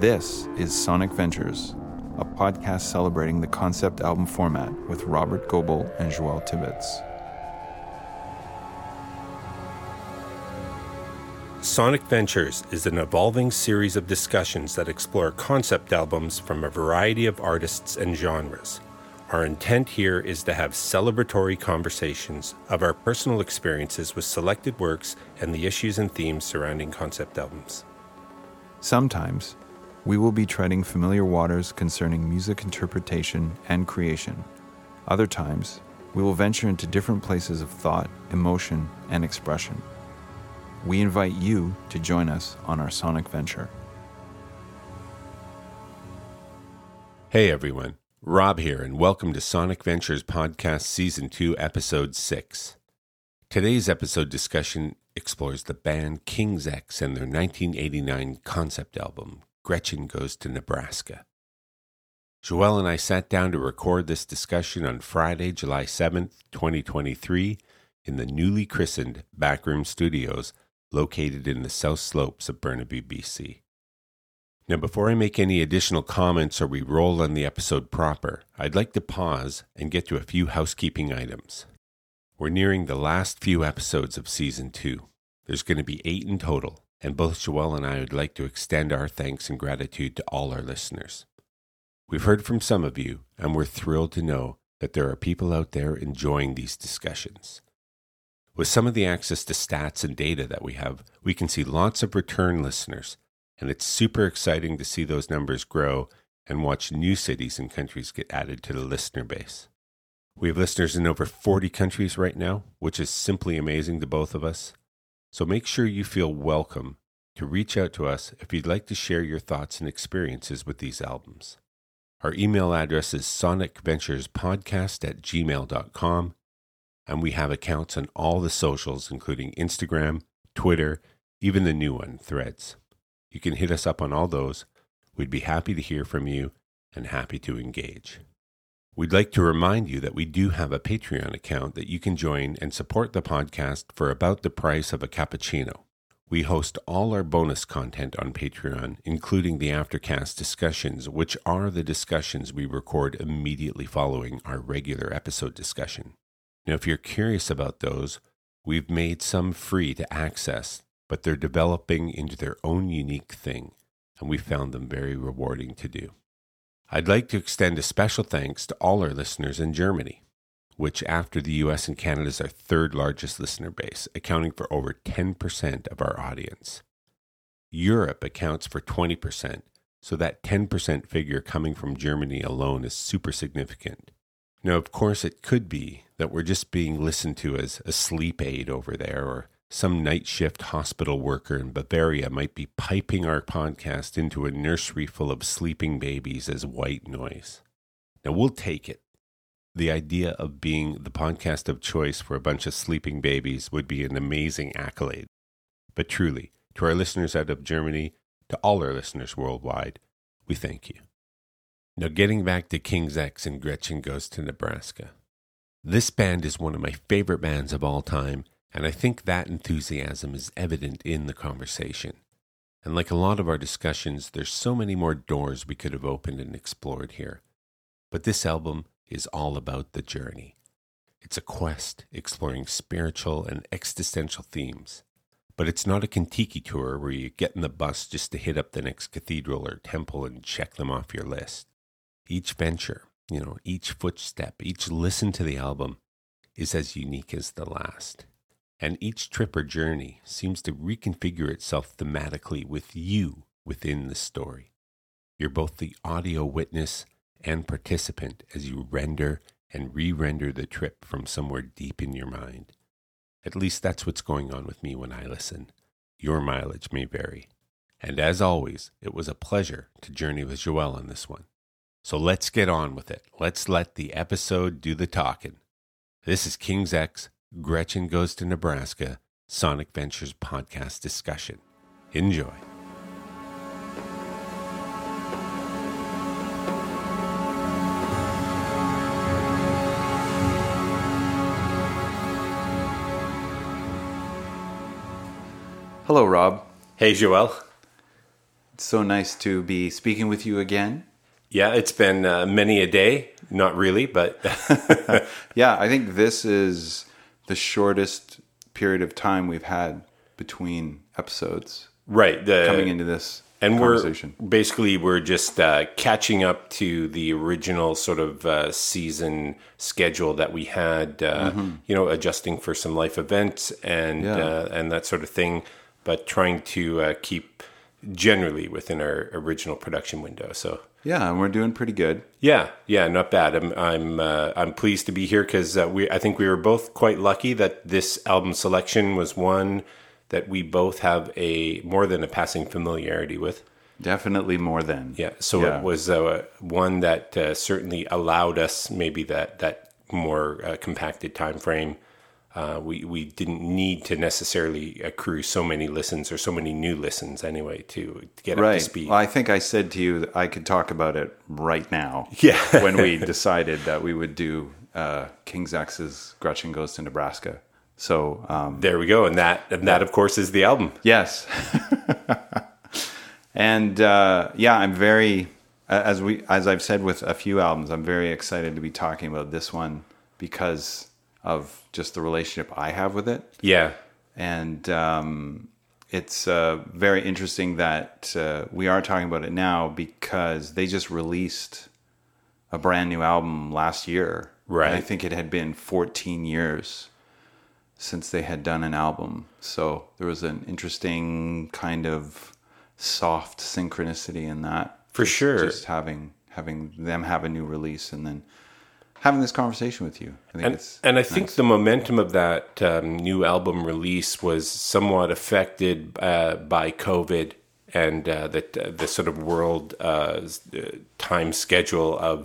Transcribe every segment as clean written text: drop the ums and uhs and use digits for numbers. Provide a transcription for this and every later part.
This is Sonic Ventures, a podcast celebrating the concept album format with Robert Goebel and Joel Tibbetts. Sonic Ventures is an evolving series of discussions that explore concept albums from a variety of artists and genres. Our intent here is to have celebratory conversations of our personal experiences with selected works and the issues and themes surrounding concept albums. Sometimes, we will be treading familiar waters concerning music interpretation and creation. Other times, we will venture into different places of thought, emotion, and expression. We invite you to join us on our sonic venture. Hey everyone, Rob here, and welcome to Sonic Ventures Podcast Season 2, Episode 6. Today's episode discussion explores the band King's X and their 1989 concept album, Gretchen Goes to Nebraska. Joel and I sat down to record this discussion on Friday, July 7th, 2023, in the newly christened Backroom Studios located in the South Slopes of Burnaby, BC. Now, before I make any additional comments or we roll on the episode proper, I'd like to pause and get to a few housekeeping items. We're nearing the last few episodes of Season 2. There's going to be 8 in total, and both Joel and I would like to extend our thanks and gratitude to all our listeners. We've heard from some of you, and we're thrilled to know that there are people out there enjoying these discussions. With some of the access to stats and data that we have, we can see lots of return listeners, and it's super exciting to see those numbers grow and watch new cities and countries get added to the listener base. We have listeners in over 40 countries right now, which is simply amazing to both of us. So make sure you feel welcome to reach out to us if you'd like to share your thoughts and experiences with these albums. Our email address is sonicventurespodcast@gmail.com, and we have accounts on all the socials, including Instagram, Twitter, even the new one, Threads. You can hit us up on all those. We'd be happy to hear from you and happy to engage. We'd like to remind you that we do have a Patreon account that you can join and support the podcast for about the price of a cappuccino. We host all our bonus content on Patreon, including the Aftercast discussions, which are the discussions we record immediately following our regular episode discussion. Now, if you're curious about those, we've made some free to access, but they're developing into their own unique thing, and we found them very rewarding to do. I'd like to extend a special thanks to all our listeners in Germany, which after the US and Canada is our third largest listener base, accounting for over 10% of our audience. Europe accounts for 20%, so that 10% figure coming from Germany alone is super significant. Now, of course, it could be that we're just being listened to as a sleep aid over there, or some night shift hospital worker in Bavaria might be piping our podcast into a nursery full of sleeping babies as white noise. Now, we'll take it. The idea of being the podcast of choice for a bunch of sleeping babies would be an amazing accolade. But truly, to our listeners out of Germany, to all our listeners worldwide, we thank you. Now, getting back to King's X and Gretchen Goes to Nebraska. This band is one of my favorite bands of all time, and I think that enthusiasm is evident in the conversation. And like a lot of our discussions, there's so many more doors we could have opened and explored here. But this album is all about the journey. It's a quest exploring spiritual and existential themes. But it's not a Kentucky tour where you get in the bus just to hit up the next cathedral or temple and check them off your list. Each venture, each footstep, each listen to the album is as unique as the last. And each trip or journey seems to reconfigure itself thematically with you within the story. You're both the audio witness and participant as you render and re-render the trip from somewhere deep in your mind. At least that's what's going on with me when I listen. Your mileage may vary. And as always, it was a pleasure to journey with Joel on this one. So let's get on with it. Let's let the episode do the talking. This is King's X, Gretchen Goes to Nebraska, Sonic Ventures podcast discussion. Enjoy. Hello, Rob. Hey, Joel. It's so nice to be speaking with you again. Yeah, it's been many a day. Not really, but... Yeah, I think this is the shortest period of time we've had between episodes. Right. Coming into this conversation. We're just catching up to the original sort of season schedule that we had, adjusting for some life events and that sort of thing, but trying to keep generally within our original production window. So yeah, and we're doing pretty good. Yeah, not bad. I'm pleased to be here because I think we were both quite lucky that this album selection was one that we both have more than a passing familiarity with. Definitely more than. Yeah, so it was one that certainly allowed us maybe that more compacted time frame. We didn't need to necessarily accrue so many listens or so many new listens anyway to get up to speed. Well, I think I said to you that I could talk about it right now. Yeah. When we decided that we would do King's X's Gretchen Goes to Nebraska. So there we go, and that of course is the album. Yes. And I'm very, as I've said with a few albums, I'm very excited to be talking about this one because of just the relationship I have with it. Yeah. And it's very interesting that we are talking about it now because they just released a brand new album last year. Right. And I think it had been 14 years since they had done an album. So there was an interesting kind of soft synchronicity in that. For sure. Just having them have a new release and then having this conversation with you. I think the momentum of that new album release was somewhat affected by COVID and the sort of world time schedule of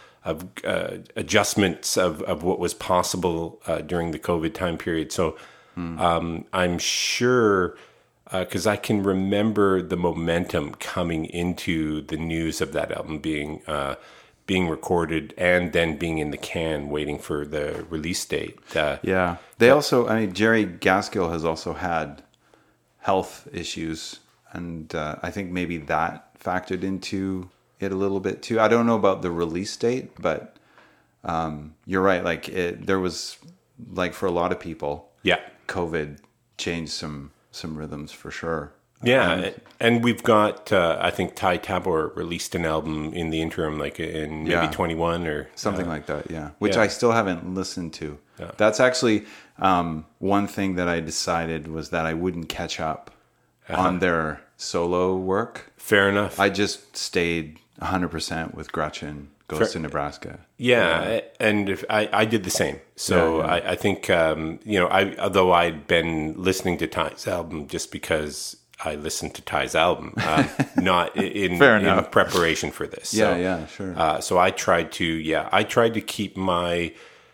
adjustments of what was possible during the COVID time period. So I'm sure, because I can remember the momentum coming into the news of that album being recorded and then being in the can waiting for the release date. They also, Jerry Gaskill has also had health issues, and I think maybe that factored into it a little bit too. I don't know about the release date, but you're right. There was, for a lot of people, COVID changed some rhythms for sure. Yeah, and we've got, I think Ty Tabor released an album in the interim, in maybe 21 or... Something like that, which I still haven't listened to. Yeah. That's actually one thing that I decided was that I wouldn't catch up on their solo work. Fair enough. I just stayed 100% with Gretchen Goes to Nebraska. Yeah, and I did the same. So I think, although I'd been listening to Ty's album just because... I listened to Ty's album, not in preparation for this. So, sure. So I tried to keep my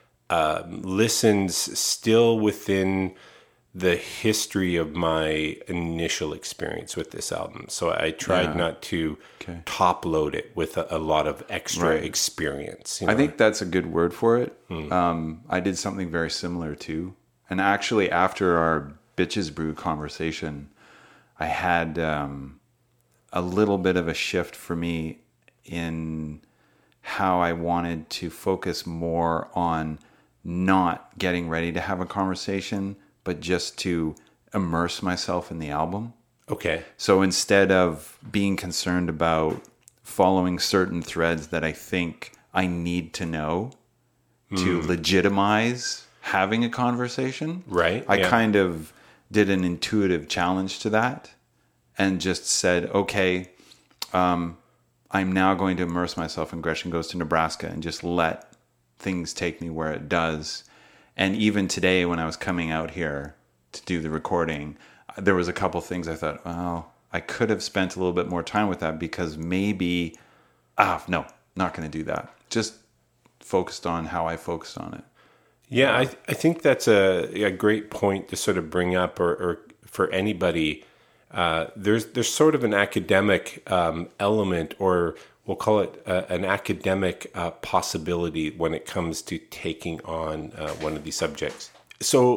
listens still within the history of my initial experience with this album. So I tried not to top load it with a lot of extra experience. I think that's a good word for it. I did something very similar too. And actually after our Bitches Brew conversation, I had a little bit of a shift for me in how I wanted to focus more on not getting ready to have a conversation, but just to immerse myself in the album. Okay. So instead of being concerned about following certain threads that I think I need to know to legitimize having a conversation, I kind of did an intuitive challenge to that and just said, okay, I'm now going to immerse myself in Gretchen Goes to Nebraska and just let things take me where it does. And even today when I was coming out here to do the recording, there was a couple things I thought, well, I could have spent a little bit more time with that because maybe, no, not going to do that. Just focused on how I focused on it. Yeah, I think that's a great point to sort of bring up, or for anybody. There's sort of an academic element, or we'll call it an academic possibility when it comes to taking on one of these subjects. So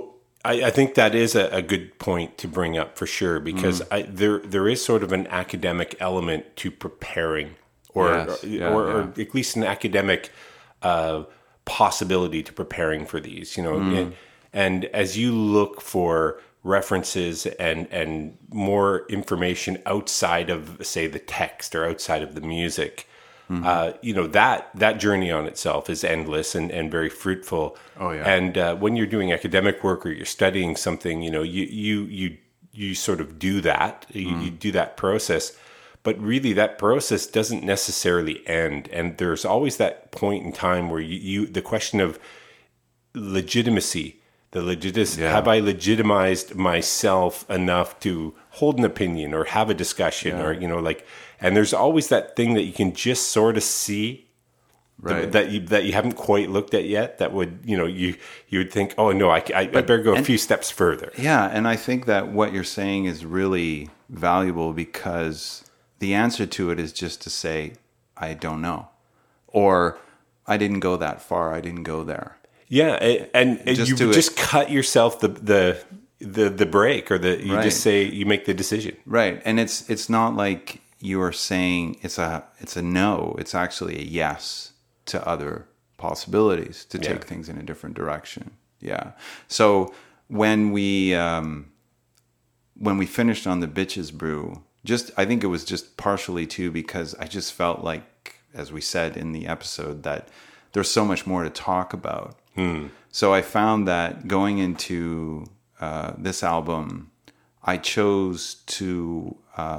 I think that is a good point to bring up for sure, because there is sort of an academic element to preparing, or at least an academic possibility to preparing for these, and as you look for references and more information outside of, say, the text or outside of the music, that journey on itself is endless and very fruitful. Oh yeah. And when you're doing academic work or you're studying something, you sort of do that. You do that process, but really that process doesn't necessarily end. And there's always that point in time where the question of legitimacy. Have I legitimized myself enough to hold an opinion or have a discussion, or and there's always that thing that you can just sort of see, right, that you haven't quite looked at yet, that would, you would think, oh no, I better go a few steps further. Yeah. And I think that what you're saying is really valuable, because the answer to it is just to say, I don't know, or I didn't go that far. I didn't go there. Yeah, and you just cut yourself the break, or just say, you make the decision. Right, and it's not like you are saying it's a no. It's actually a yes to other possibilities to take things in a different direction. Yeah. So when we finished on the Bitches Brew, I think it was just partially too because I just felt like, as we said in the episode, that there's so much more to talk about. So I found that going into this album, I chose to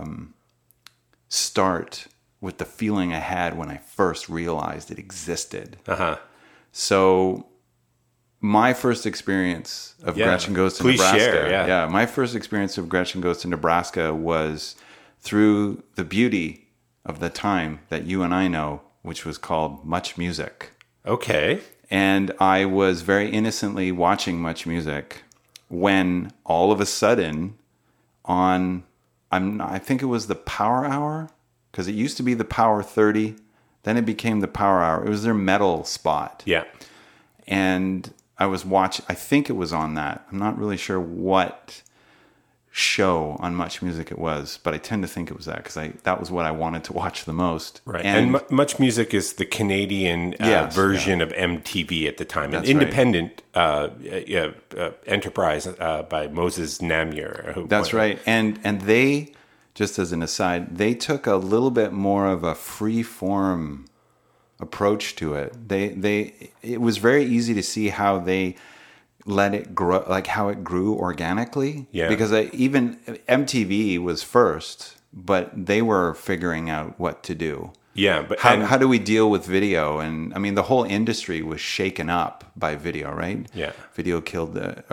start with the feeling I had when I first realized it existed. So my first experience of Gretchen Goes to Nebraska. Share, my first experience of Gretchen Goes to Nebraska was through the beauty of the time that you and I know, which was called Much Music. Okay. And I was very innocently watching Much Music when all of a sudden I think it was the Power Hour, because it used to be the Power 30. Then it became the Power Hour. It was their metal spot. Yeah. And I was watching, I think it was on that. I'm not really sure what show on Much Music it was, but I tend to think it was that, because that was what I wanted to watch the most. Right. And Much Music is the Canadian version of MTV at the time, an independent enterprise by Moses Namir. That's right. And they, just as an aside, they took a little bit more of a free form approach to it. It was very easy to see how they let it grow, like how it grew organically. Yeah. Because even MTV was first, but they were figuring out what to do. Yeah. But how do we deal with video? And I mean, the whole industry was shaken up by video, right? Yeah. Video killed the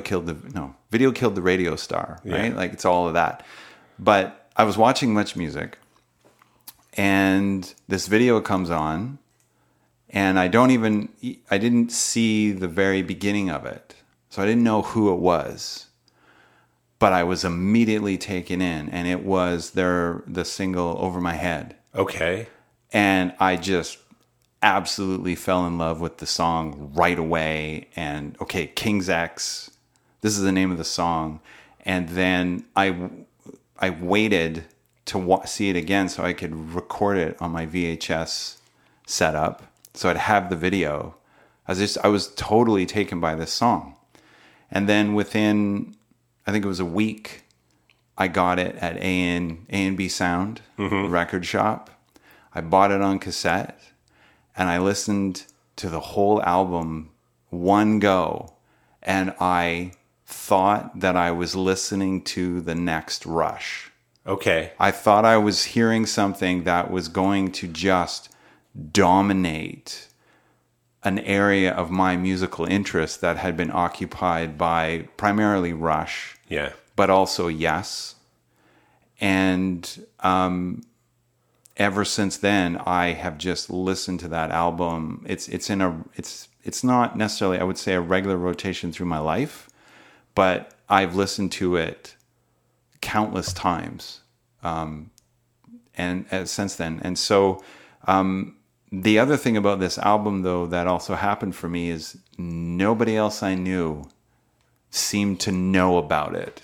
radio star, right? Like it's all of that. But I was watching Much Music, and this video comes on, and I didn't see the very beginning of it. So I didn't know who it was, but I was immediately taken in, and it was the single Over My Head. Okay. And I just absolutely fell in love with the song right away. And okay, King's X, this is the name of the song. And then I waited to see it again so I could record it on my VHS setup, so I'd have the video. I was totally taken by this song. And then within, I think it was a week, I got it at A&B Sound record shop. I bought it on cassette, and I listened to the whole album one go, and I thought that I was listening to the next Rush. Okay. I thought I was hearing something that was going to just dominate an area of my musical interest that had been occupied by primarily Rush, but also Yes. And ever since then, I have just listened to that album. It's not necessarily, I would say, a regular rotation through my life, but I've listened to it countless times, and since then. And so the other thing about this album, though, that also happened for me is nobody else I knew seemed to know about it.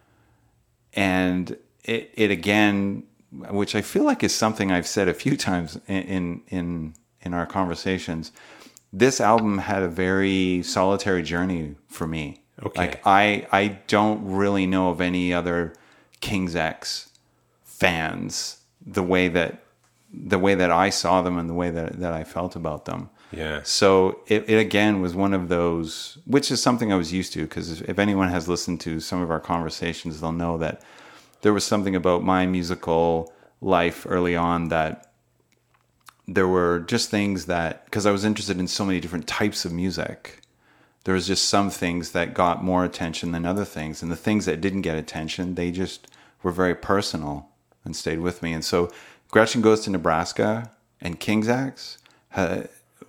And it again, which I feel like is something I've said a few times in our conversations, this album had a very solitary journey for me. Okay. Like I don't really know of any other King's X fans the way that I saw them and the way that I felt about them. Yeah. So it again was one of those, which is something I was used to, because if anyone has listened to some of our conversations, they'll know that there was something about my musical life early on that there were just things that, because I was interested in so many different types of music, there was just some things that got more attention than other things. And the things that didn't get attention, they just were very personal and stayed with me. And so Gretchen Goes to Nebraska and King's X has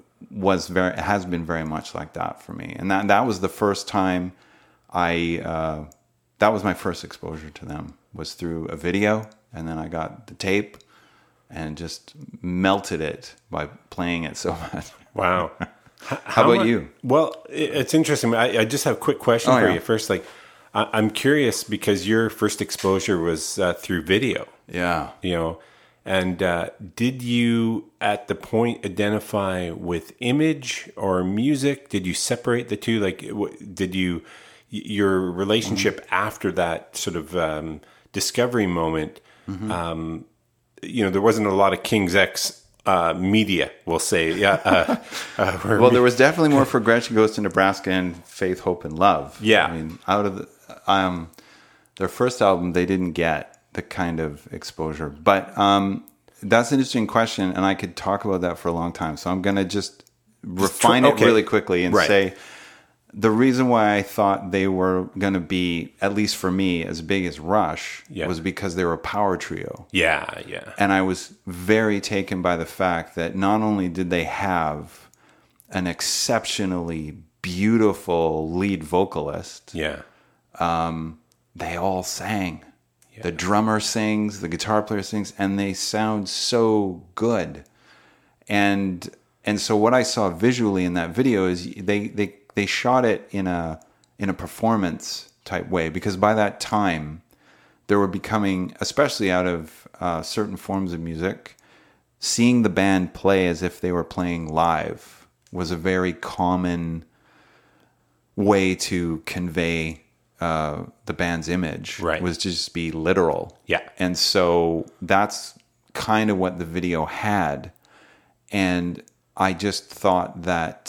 been very much like that for me. And that was the first time that was my first exposure to them, was through a video. And then I got the tape and just melted it by playing it so much. Wow. How about you? Well, it's interesting. I just have a quick question for you. First, like, I'm curious because your first exposure was through video. Yeah. You know, and did you at the point identify with image or music? Did you separate the two? Like, did your relationship after that sort of discovery moment? You know, there wasn't a lot of King's X media, we'll say. Yeah. Well, there was definitely more for Gretchen Goes to Nebraska and Faith, Hope, and Love. Yeah. I mean, out of their first album, they didn't get the kind of exposure. But that's an interesting question, and I could talk about that for a long time. So I'm going to just refine it really quickly and say the reason why I thought they were going to be, at least for me, as big as Rush was because they were a power trio. Yeah, yeah. And I was very taken by the fact that not only did they have an exceptionally beautiful lead vocalist, they all sang. Yeah. The drummer sings, the guitar player sings, and they sound so good. And so what I saw visually in that video is they shot it in a performance type way, because by that time they were becoming, especially out of certain forms of music, seeing the band play as if they were playing live was a very common way to convey the band's image. Was to just be literal. Yeah. And so that's kind of what the video had. And I just thought that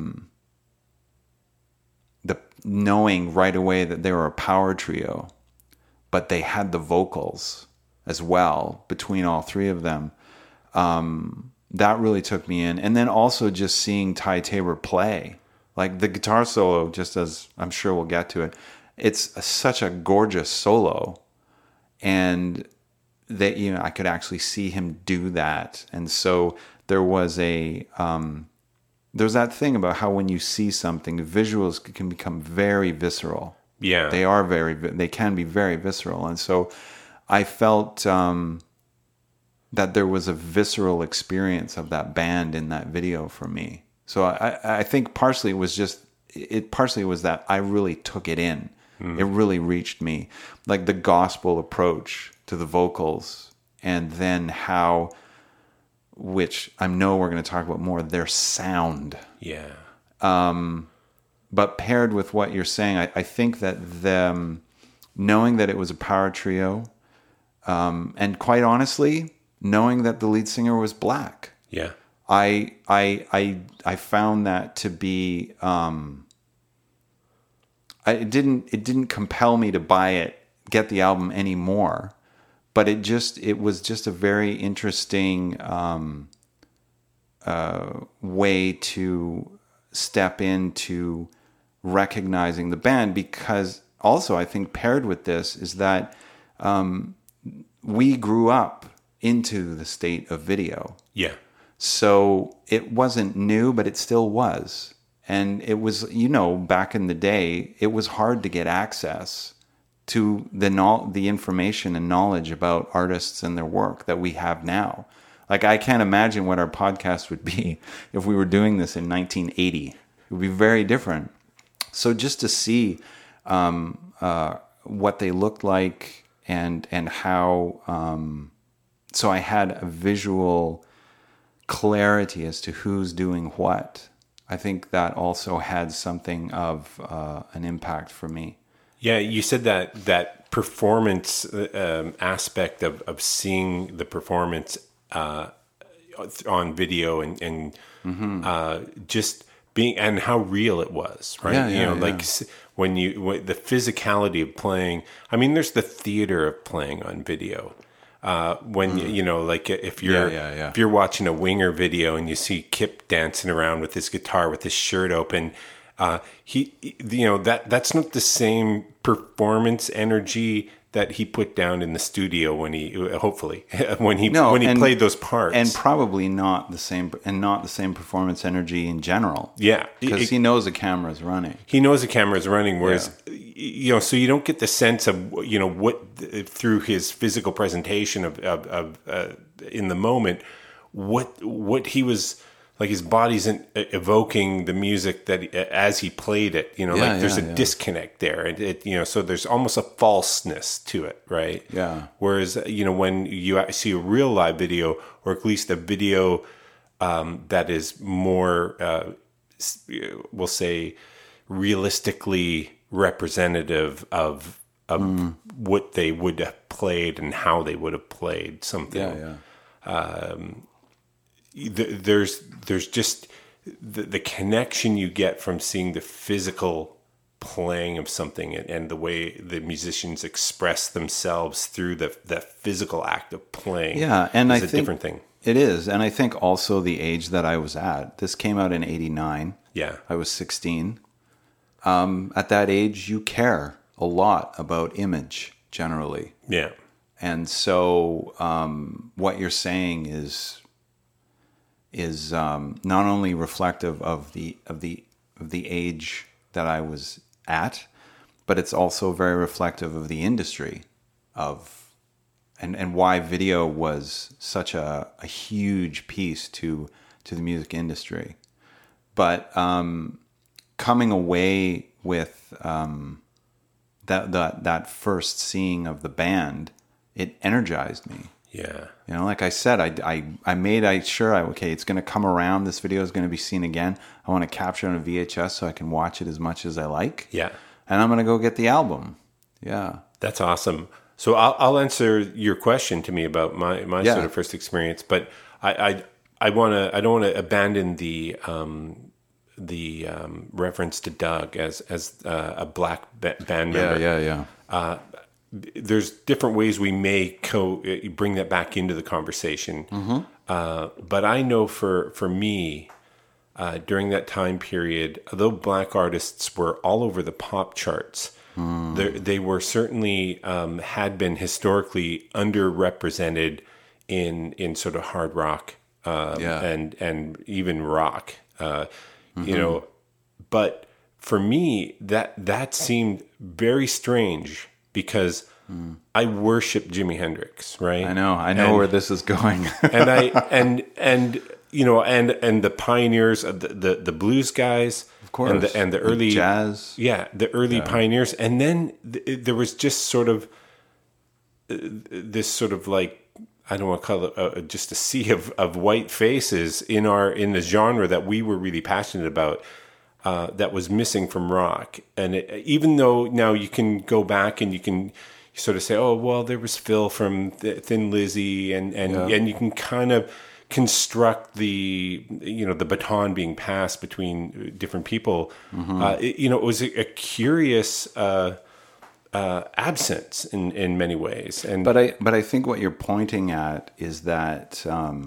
knowing right away that they were a power trio, but they had the vocals as well between all three of them, that really took me in. And then also just seeing Ty Tabor play, like the guitar solo, just as I'm sure we'll get to it, it's such a gorgeous solo, and that, you know, I could actually see him do that. And so there was there's that thing about how when you see something, visuals can become very visceral. Yeah. They can be very visceral. And so I felt that there was a visceral experience of that band in that video for me. So I think partially it was that I really took it in. It really reached me. Like the gospel approach to the vocals, and then how, which I know we're going to talk about more, their sound. Yeah. But paired with what you're saying, I think that them knowing that it was a power trio, and quite honestly, knowing that the lead singer was black. Yeah. I found that to be it didn't compel me to buy it, get the album anymore. But it was just a very interesting way to step into recognizing the band, because also I think paired with this is that we grew up into the state of video. Yeah. So it wasn't new, but it still was. And it was, you know, back in the day, it was hard to get access to the information and knowledge about artists and their work that we have now. Like, I can't imagine what our podcast would be if we were doing this in 1980. It would be very different. So just to see what they looked like and how. So I had a visual clarity as to who's doing what. I think that also had something of an impact for me. Yeah, you said that performance aspect of seeing the performance on video and just being, and how real it was, right? Yeah, like when the physicality of playing. I mean, there's the theater of playing on video. When like if you're watching a Winger video and you see Kip dancing around with his guitar with his shirt open, that's not the same performance energy that he put down in the studio when he played those parts, and probably not the same performance energy in general. Yeah, because he knows the camera's running. He knows the camera's running, whereas so you don't get the sense of what through his physical presentation of in the moment what he was. Like his body's evoking the music that as he played it, there's a disconnect there, and so there's almost a falseness to it, right? Yeah. Whereas when you see a real live video, or at least a video that is more, we'll say, realistically representative of what they would have played and how they would have played something. There's just the connection you get from seeing the physical playing of something and the way the musicians express themselves through the physical act of playing. Yeah, and is a different thing. It is, and I think also the age that I was at. This came out in '89. Yeah, I was 16. At that age, you care a lot about image generally. Yeah, and so what you're saying is not only reflective of the age that I was at, but it's also very reflective of the industry and why video was such a huge piece to the music industry. But coming away with that first seeing of the band, it energized me. Yeah. Like I said, I made sure it's going to come around. This video is going to be seen again. I want to capture it on a VHS so I can watch it as much as I like. Yeah. And I'm going to go get the album. Yeah. That's awesome. So I'll answer your question to me about my sort of first experience, but I don't want to abandon the reference to Doug as a black band member. Yeah. There's different ways we may bring that back into the conversation. But I know for me, during that time period, although black artists were all over the pop charts, they were certainly had been historically underrepresented in sort of hard rock and even rock. But for me, that seemed very strange. Because I worship Jimi Hendrix, right? I know where this is going. and the pioneers, the blues guys, of course, and the early jazz, the early pioneers, and then there was just sort of this sort of like, I don't want to call it just a sea of white faces in the genre that we were really passionate about. That was missing from rock. And even though now you can go back and you can sort of say, oh, well, there was Phil from Thin Lizzy, and you can kind of construct the baton being passed between different people. It was a curious absence in many ways. But I think what you're pointing at is that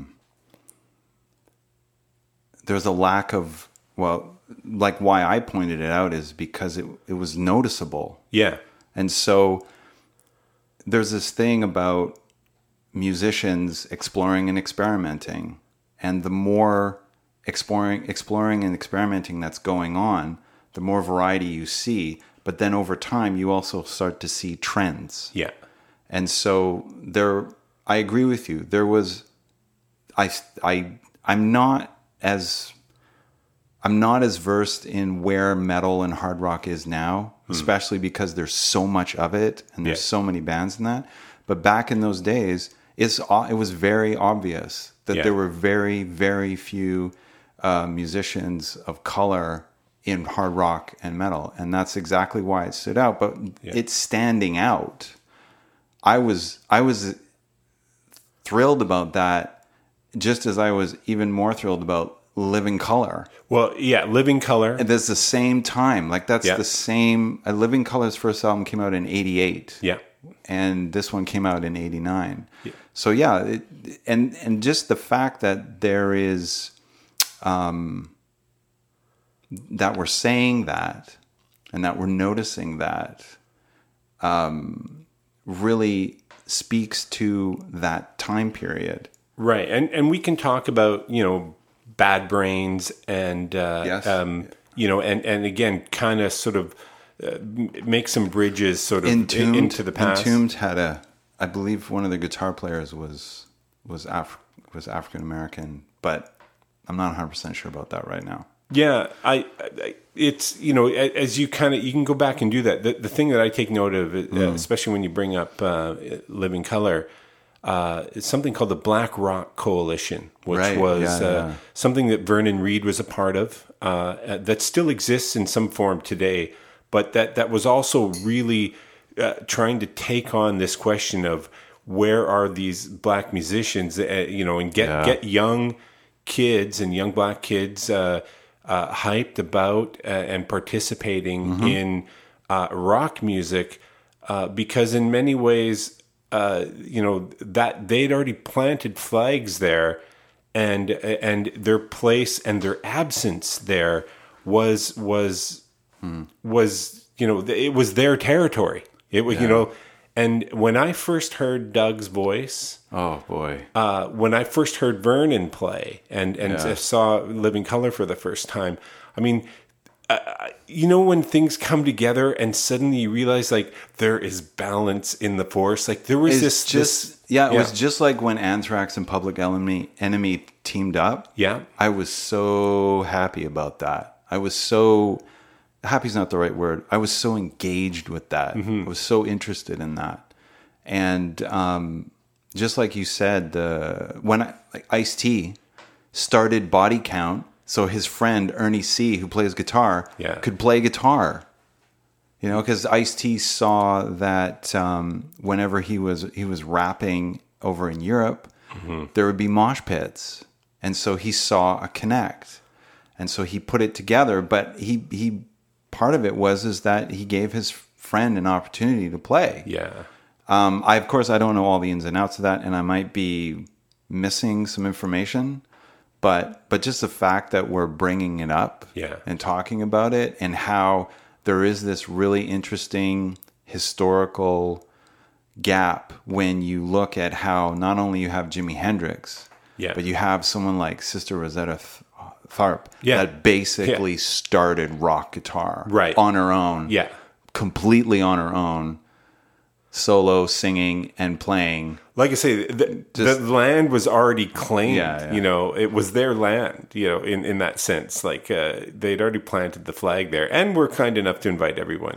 there's a lack of, like why I pointed it out is because it was noticeable. Yeah. And so there's this thing about musicians exploring and experimenting. And the more exploring and experimenting that's going on, the more variety you see. But then over time, you also start to see trends. Yeah. And so I agree with you. There was, I'm not as... I'm not as versed in where metal and hard rock is now, especially because there's so much of it and there's so many bands in that. But back in those days, it was very obvious that there were very, very few musicians of color in hard rock and metal. And that's exactly why it stood out. But it's standing out. I was thrilled about that, just as I was even more thrilled about Living Colour. Well, yeah, Living Colour. And there's the same time. Like, that's the same. Living Colour's first album came out in 88. Yeah. And this one came out in 89. Yeah. So, yeah. And just the fact that there is, that we're saying that and that we're noticing that, really speaks to that time period. Right. And we can talk about, Bad Brains and, and again, kind of sort of make some bridges sort of into the past. Entombed had I believe one of the guitar players was African American, but I'm not 100% sure about that right now. Yeah, it's, as you can go back and do that. The thing that I take note of, especially when you bring up Living Colour, it's something called the Black Rock Coalition, which was something that Vernon Reid was a part of, that still exists in some form today, but that was also really trying to take on this question of where are these black musicians, and get young kids and young black kids hyped about and participating in rock music, because in many ways, that they'd already planted flags there, and their place and their absence there was it was their territory. It was and when I first heard Doug's voice, oh boy, when I first heard Vernon play and saw Living Colour for the first time, I mean, when things come together and suddenly you realize like there is balance in the force. Like there was it was just like when Anthrax and Public Enemy teamed up. Yeah. I was so happy about that. Happy's not the right word. I was so engaged with that. I was so interested in that. And just like you said, when Ice-T started Body Count, so his friend Ernie C, who plays guitar, could play guitar. Because Ice-T saw that whenever he was rapping over in Europe, there would be mosh pits, and so he saw a connect, and so he put it together. But he part of it is that he gave his friend an opportunity to play. Yeah. I don't know all the ins and outs of that, and I might be missing some information. But just the fact that we're bringing it up and talking about it, and how there is this really interesting historical gap when you look at how not only you have Jimi Hendrix, but you have someone like Sister Rosetta Tharpe that basically started rock guitar on her own, completely on her own, solo, singing and playing. Like I say, the land was already claimed. It was their land. In that sense, like they'd already planted the flag there, and were kind enough to invite everyone.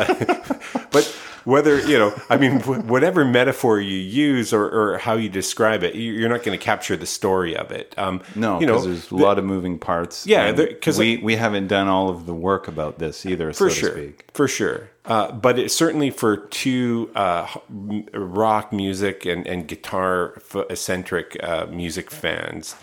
But whether whatever metaphor you use or how you describe it, you're not going to capture the story of it. No, because there's a lot of moving parts. Yeah, because we haven't done all of the work about this either, so to speak. For sure. But it certainly for two rock music and guitar-centric music fans,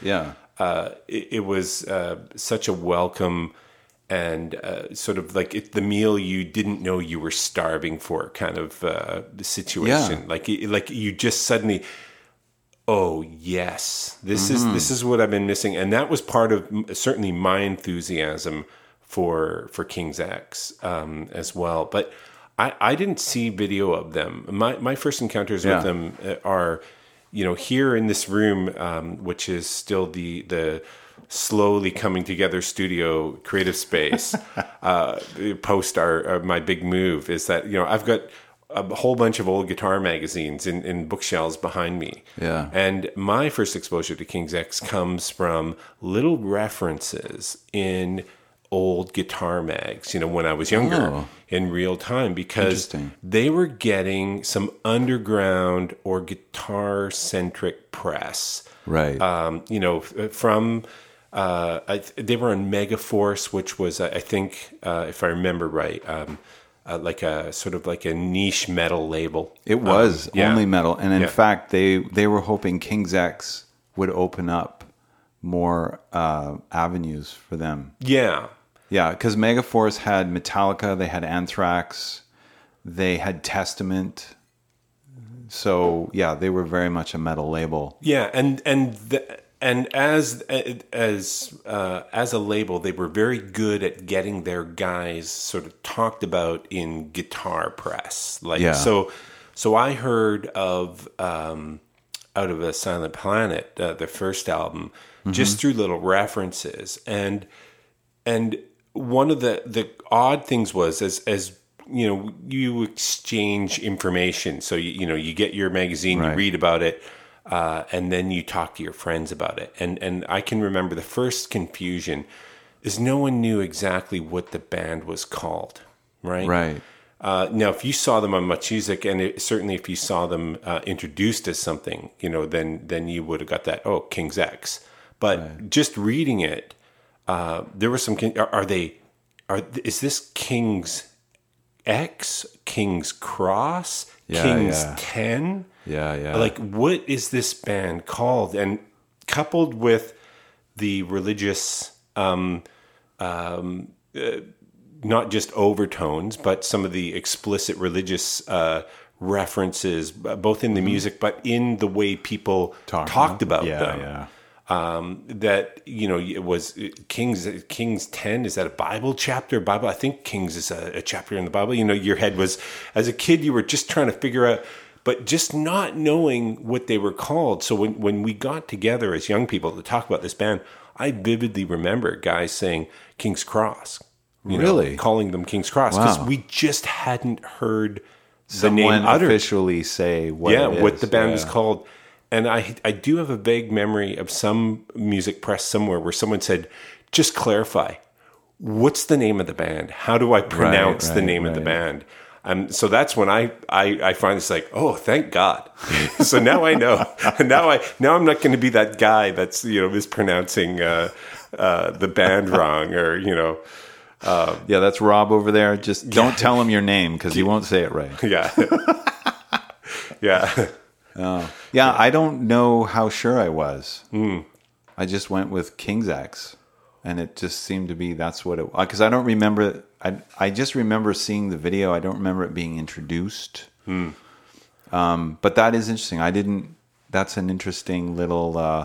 it was such a welcome and sort of like the meal you didn't know you were starving for kind of situation. Like you just suddenly, oh yes, this is what I've been missing, and that was part of certainly my enthusiasm for King's X as well. But I didn't see video of them. My first encounters with them are, here in this room, which is still the slowly coming together studio creative space, post my big move, is that, I've got a whole bunch of old guitar magazines in bookshelves behind me. Yeah. And my first exposure to King's X comes from little references in old guitar mags, when I was younger, in real time, because they were getting some underground or guitar-centric press. Right. From... they were on Megaforce, which was, I think, if I remember right, like a sort of like a niche metal label. It was only metal, and in fact, they were hoping King's X would open up more avenues for them. Yeah, because Megaforce had Metallica, they had Anthrax, they had Testament. So they were very much a metal label. Yeah, and as a label, they were very good at getting their guys sort of talked about in guitar press. So I heard of Out of a Silent Planet, their first album, just through little references. And one of the odd things was as you exchange information. So you get your magazine, you read about it. And then you talk to your friends about it. And I can remember the first confusion is no one knew exactly what the band was called, right? Right. Now, if you saw them on Much Music, and certainly if you saw them introduced as something, then you would have got that, King's X. But just reading it, there was some, is this King's X, King's Cross, King's 10? Yeah. Like, what is this band called? And coupled with the religious, not just overtones, but some of the explicit religious references, both in the music, but in the way people talked about them. Yeah. That it was King's 10. Is that a Bible chapter? I think Kings is a chapter in the Bible. Your head was, as a kid, you were just trying to figure out, but just not knowing what they were called. So when we got together as young people to talk about this band, I vividly remember guys saying King's Cross. Really? Calling them King's Cross, because we just hadn't heard someone the name uttered. Officially say what the band was called. And I do have a vague memory of some music press somewhere where someone said, just clarify, what's the name of the band? How do I pronounce the name of the band? So that's when I find it's like, thank God. So now I know. now I'm not going to be that guy that's, mispronouncing the band wrong, or, that's Rob over there. Just don't tell him your name, because he won't say it right. Yeah. Yeah. I don't know how sure I was. I just went with King's X, and it just seemed to be that's what it was. Because I don't remember. I just remember seeing the video. I don't remember it being introduced. But that is interesting. That's an interesting little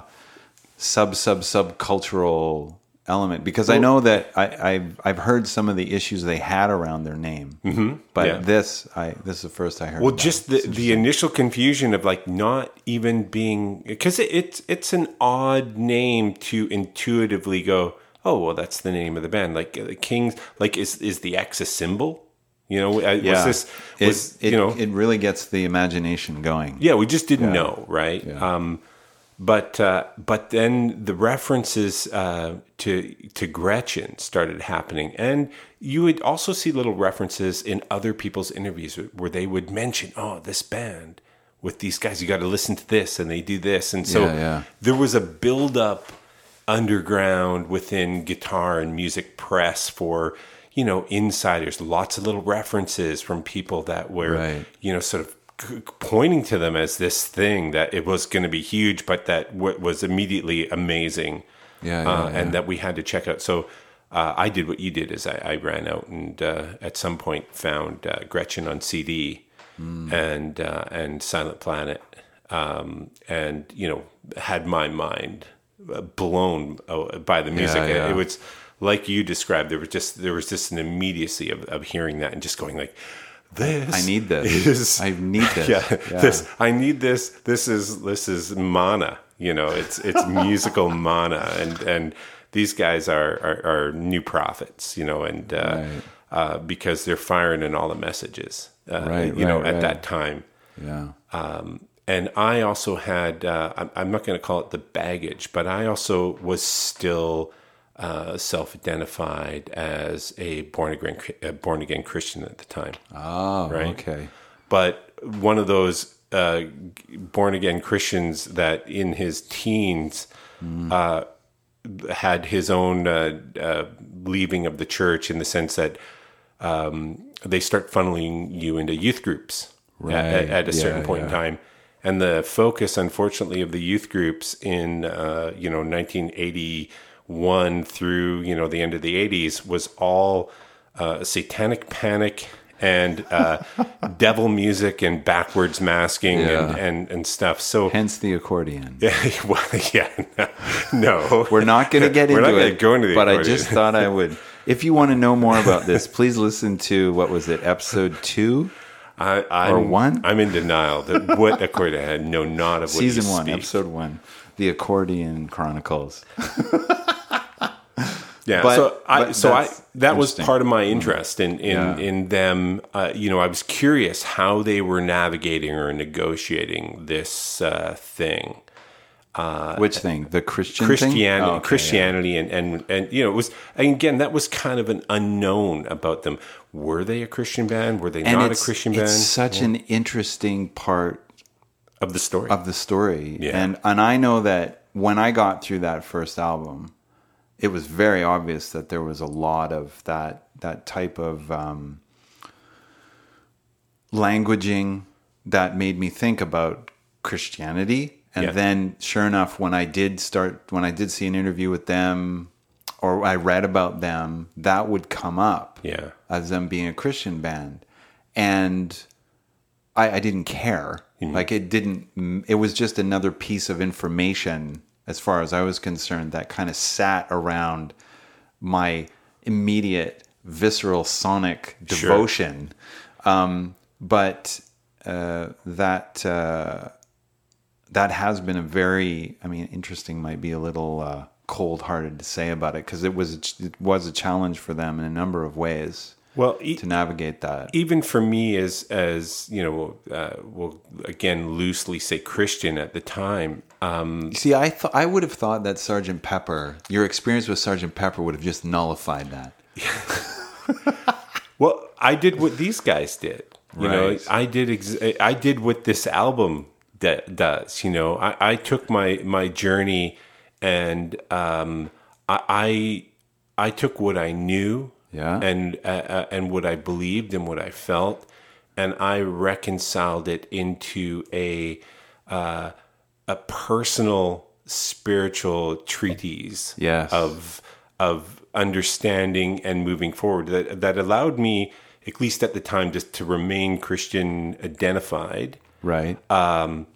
subcultural element, because I know that I've heard some of the issues they had around their name, but this is the first I heard. Well, just the initial confusion of like not even being, because it's an odd name to intuitively go, that's the name of the band. Like Kings, like is the X a symbol? It really gets the imagination going. Yeah, we just didn't know, right? Yeah. But then the references to Gretchen started happening, and you would also see little references in other people's interviews where they would mention, this band with these guys, you got to listen to this, and they do this, and so there was a build-up underground within guitar and music press for insiders, lots of little references from people that were sort of pointing to them as this thing that it was going to be huge, but that was immediately amazing, and that we had to check out. So I did what you did, is I ran out and at some point found Gretchen on CD and Silent Planet, and had my mind blown by the music. It was like you described. There was just an immediaety of hearing that and just going like, I need this. I need this. I need this. This is mana. It's musical mana, and these guys are new prophets. Because they're firing in all the messages. at that time. Yeah. And I also had, I'm not going to call it the baggage, but I also was still self-identified as a born again Christian at the time. Oh, right? Okay. But one of those born again Christians that in his teens had his own leaving of the church, in the sense that they start funneling you into youth groups at a certain point in time. And the focus, unfortunately, of the youth groups in 1981 through the end of the 80s was all satanic panic and devil music and backwards masking and stuff. So hence the accordion. No, we're not going to get into it. But accordion. I just thought I would. If you want to know more about this, please listen to episode 2 or 1. I'm in denial that what accordion. I had no knot of what Season 1, speak. episode 1, the Accordion Chronicles. Yeah, that was part of my interest in them. I was curious how they were navigating or negotiating this thing. Which thing? The Christianity, thing? Oh, okay, Christianity, and it was, again, that was kind of an unknown about them. Were they a Christian band? Were they not a Christian band? It's such an interesting part of the story. Yeah. And I know that when I got through that first album, it was very obvious that there was a lot of that type of languaging that made me think about Christianity. And then, sure enough, when I did see an interview with them, or I read about them, that would come up as them being a Christian band. And I didn't care. Mm-hmm. It was just another piece of information, as far as I was concerned, that kind of sat around my immediate visceral sonic devotion. But that has been a very, interesting might be a little cold-hearted to say about it, because it was a challenge for them in a number of ways. Well, to navigate that, even for me, as we'll again loosely say Christian at the time. See, I would have thought that Sgt. Pepper, your experience with Sgt. Pepper, would have just nullified that. Well, I did what these guys did. I did what this album does. I took my journey, and I took what I knew. Yeah. And what I believed and what I felt, and I reconciled it into a personal spiritual treatise of understanding and moving forward that allowed me, at least at the time, just to remain Christian identified, right? And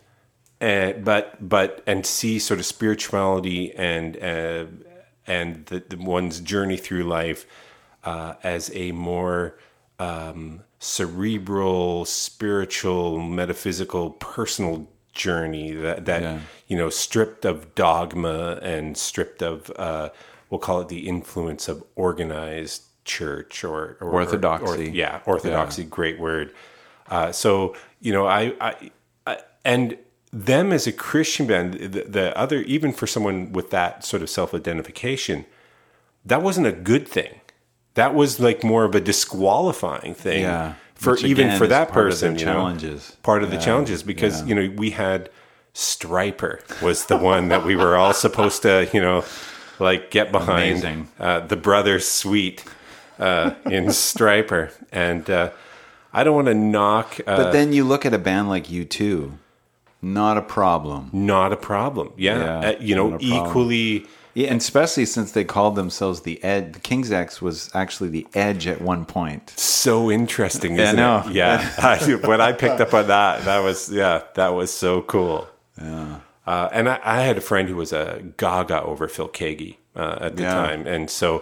see sort of spirituality and the one's journey through life as a more cerebral, spiritual, metaphysical, personal journey that stripped of dogma and stripped of we'll call it the influence of organized church or orthodoxy. Orthodoxy, great word. So I and them as a Christian band, the other, even for someone with that sort of self-identification, that wasn't a good thing. That was like more of a disqualifying thing for that person. Part of the challenges, because we had Stryper was the one that we were all supposed to get behind. Amazing. The Brothers Suite in Stryper, and I don't want to knock. But then you look at a band like U2, not a problem. Not a problem. Yeah, equally. Yeah, and especially since they called themselves the Edge. The King's X was actually the Edge at one point. So interesting, isn't it? Yeah. When I picked up on that was so cool. Yeah. And I had a friend who was a gaga over Phil Keaggy at the time, and so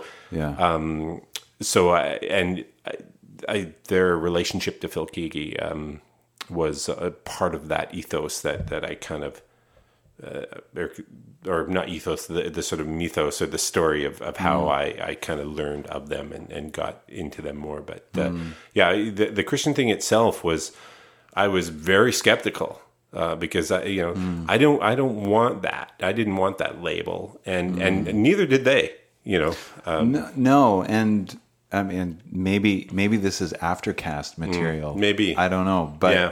their relationship to Phil Keaggy was a part of that ethos that I kind of or not ethos, the sort of mythos or the story of how I kind of learned of them and got into them more. But the Christian thing itself I was very skeptical because I don't want that. I didn't want that label, and neither did they. No, and I mean maybe this is aftercast material. Maybe, I don't know, but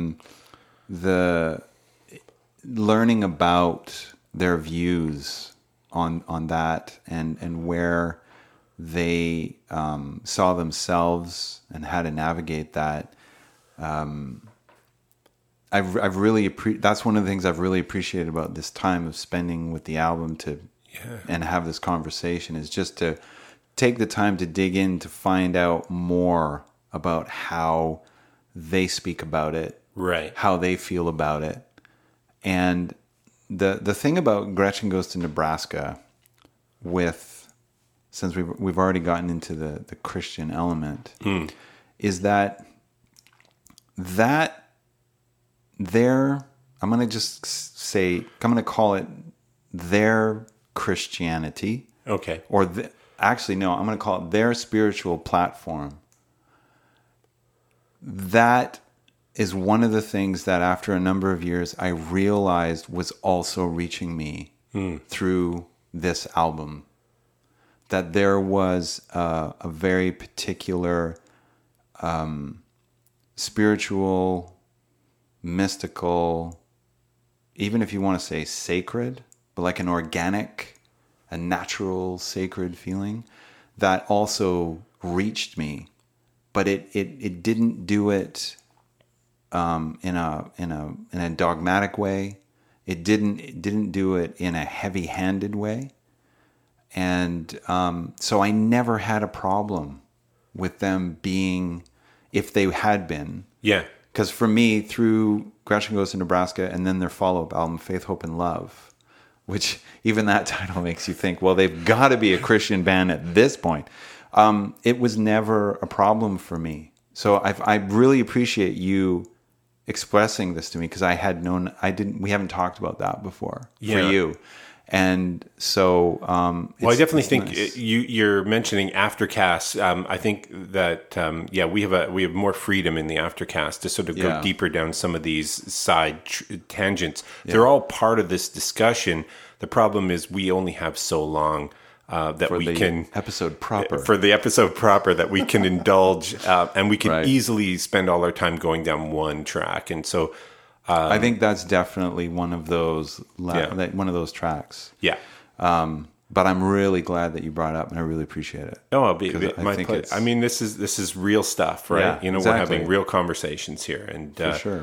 the learning about their views on that and where they saw themselves and how to navigate that. I've really that's one of the things I've really appreciated about this time of spending with the album and have this conversation is just to take the time to dig in to find out more about how they speak about it, right? How they feel about it. And the thing about Gretchen Goes to Nebraska, since we've already gotten into the Christian element, is that their, I'm going to call it their Christianity. Okay. Or actually, no, I'm going to call it their spiritual platform. That is one of the things that after a number of years I realized was also reaching me through this album. That there was a very particular spiritual, mystical, even if you want to say sacred, but like an organic, a natural, sacred feeling that also reached me. But it didn't do it in a dogmatic way. It didn't do it in a heavy-handed way, and so I never had a problem with them being, if they had been, Because for me, through Gretchen Goes to Nebraska and then their follow-up album, Faith, Hope, and Love, which even that title makes you think, well, they've got to be a Christian band at this point. It was never a problem for me. So I really appreciate you expressing this to me because we haven't talked about that before for you. And so, I definitely think nice. You're mentioning Aftercast. I think that we have more freedom in the Aftercast to sort of go deeper down some of these side tangents. Yeah. They're all part of this discussion. The problem is we only have so long that we can episode proper for the episode proper that we can indulge, and we can easily spend all our time going down one track, and so. I think that's definitely one of those tracks. Yeah. But I'm really glad that you brought it up, and I really appreciate it. Oh, it'll be my pleasure. I mean, this is real stuff, right? Yeah, exactly. We're having real conversations here, and for sure.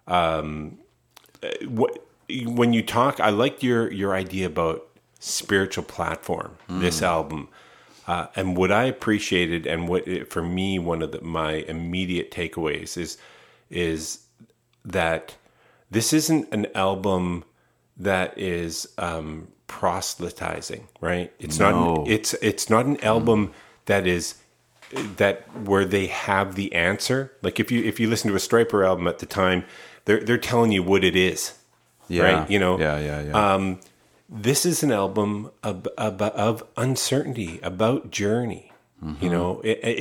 When you talk, I liked your idea about spiritual platform. This album, and what I appreciated, and for me, one of my immediate takeaways is that. This isn't an album that is proselytizing, right? It's not. It's not an album that where they have the answer. Like if you listen to a Stryper album at the time, they're telling you what it is, right? You know, yeah. This is an album of uncertainty, about journey. You know,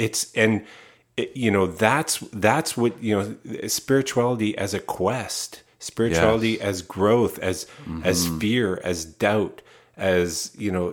that's what spirituality as a quest. Spirituality as growth, as fear, as doubt, as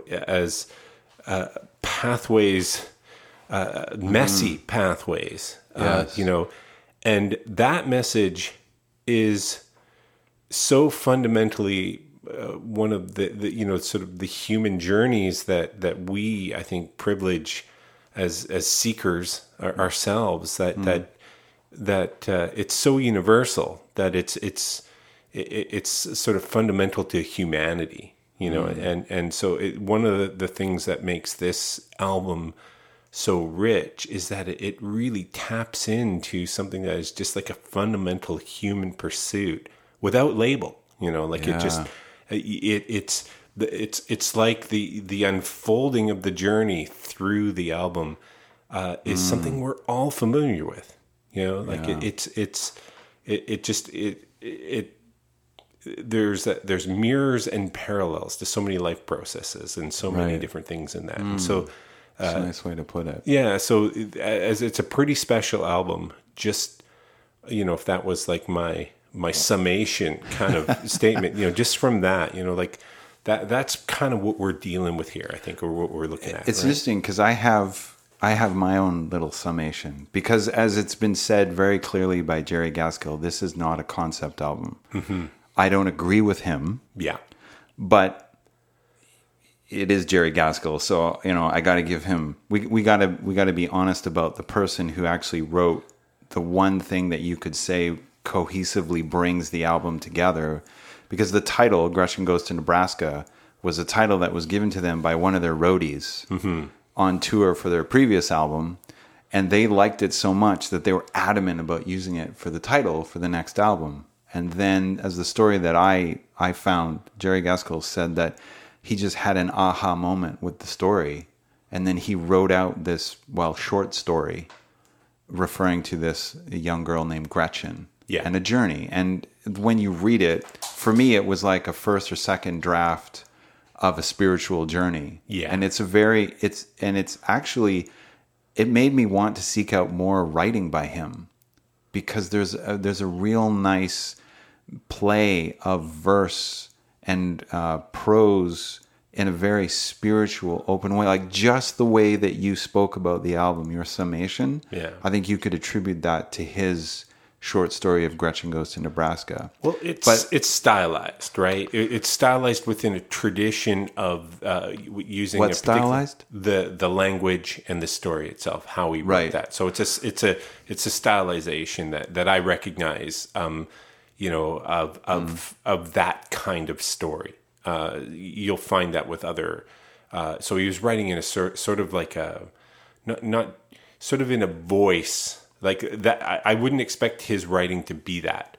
pathways, messy pathways. And that message is so fundamentally one of the sort of the human journeys that we, I think, privilege as seekers ourselves. That it's so universal that it's sort of fundamental to humanity, and so one of the things that makes this album so rich is that it really taps into something that is just like a fundamental human pursuit without label, it's like the unfolding of the journey through the album is something we're all familiar with. there's mirrors and parallels to so many life processes and so many different things in that. And so That's a nice way to put it. yeah, so as it's a pretty special album. Just, if that was like my summation kind of statement, just from that, like that's kind of what we're dealing with here, I think, or what we're looking at. It's interesting because I have my own little summation, because as it's been said very clearly by Jerry Gaskill, this is not a concept album. Mm-hmm. I don't agree with him. Yeah. But it is Jerry Gaskill, so I got to give him. We got to be honest about the person who actually wrote the one thing that you could say cohesively brings the album together, because the title "Gretchen Goes to Nebraska" was a title that was given to them by one of their roadies on tour for their previous album, and they liked it so much that they were adamant about using it for the title for the next album. And then, as the story that I found, Jerry Gaskill said that he just had an aha moment with the story, and then he wrote out this, short story referring to this young girl named Gretchen and a journey. And when you read it, for me, it was like a first or second draft of a spiritual journey. Yeah. And it's actually, it made me want to seek out more writing by him, because there's a real nice play of verse and prose in a very spiritual, open way, like just the way that you spoke about the album, your summation. Yeah. I think you could attribute that to his short story of Gretchen Goes to Nebraska. Well, it's stylized, right? It's stylized within a tradition of using what's stylized? The language and the story itself, how he wrote that. So it's a stylization that I recognize, of that kind of story. You'll find that with other. So he was writing in a sort of like a, not sort of in a voice like that. I wouldn't expect his writing to be that.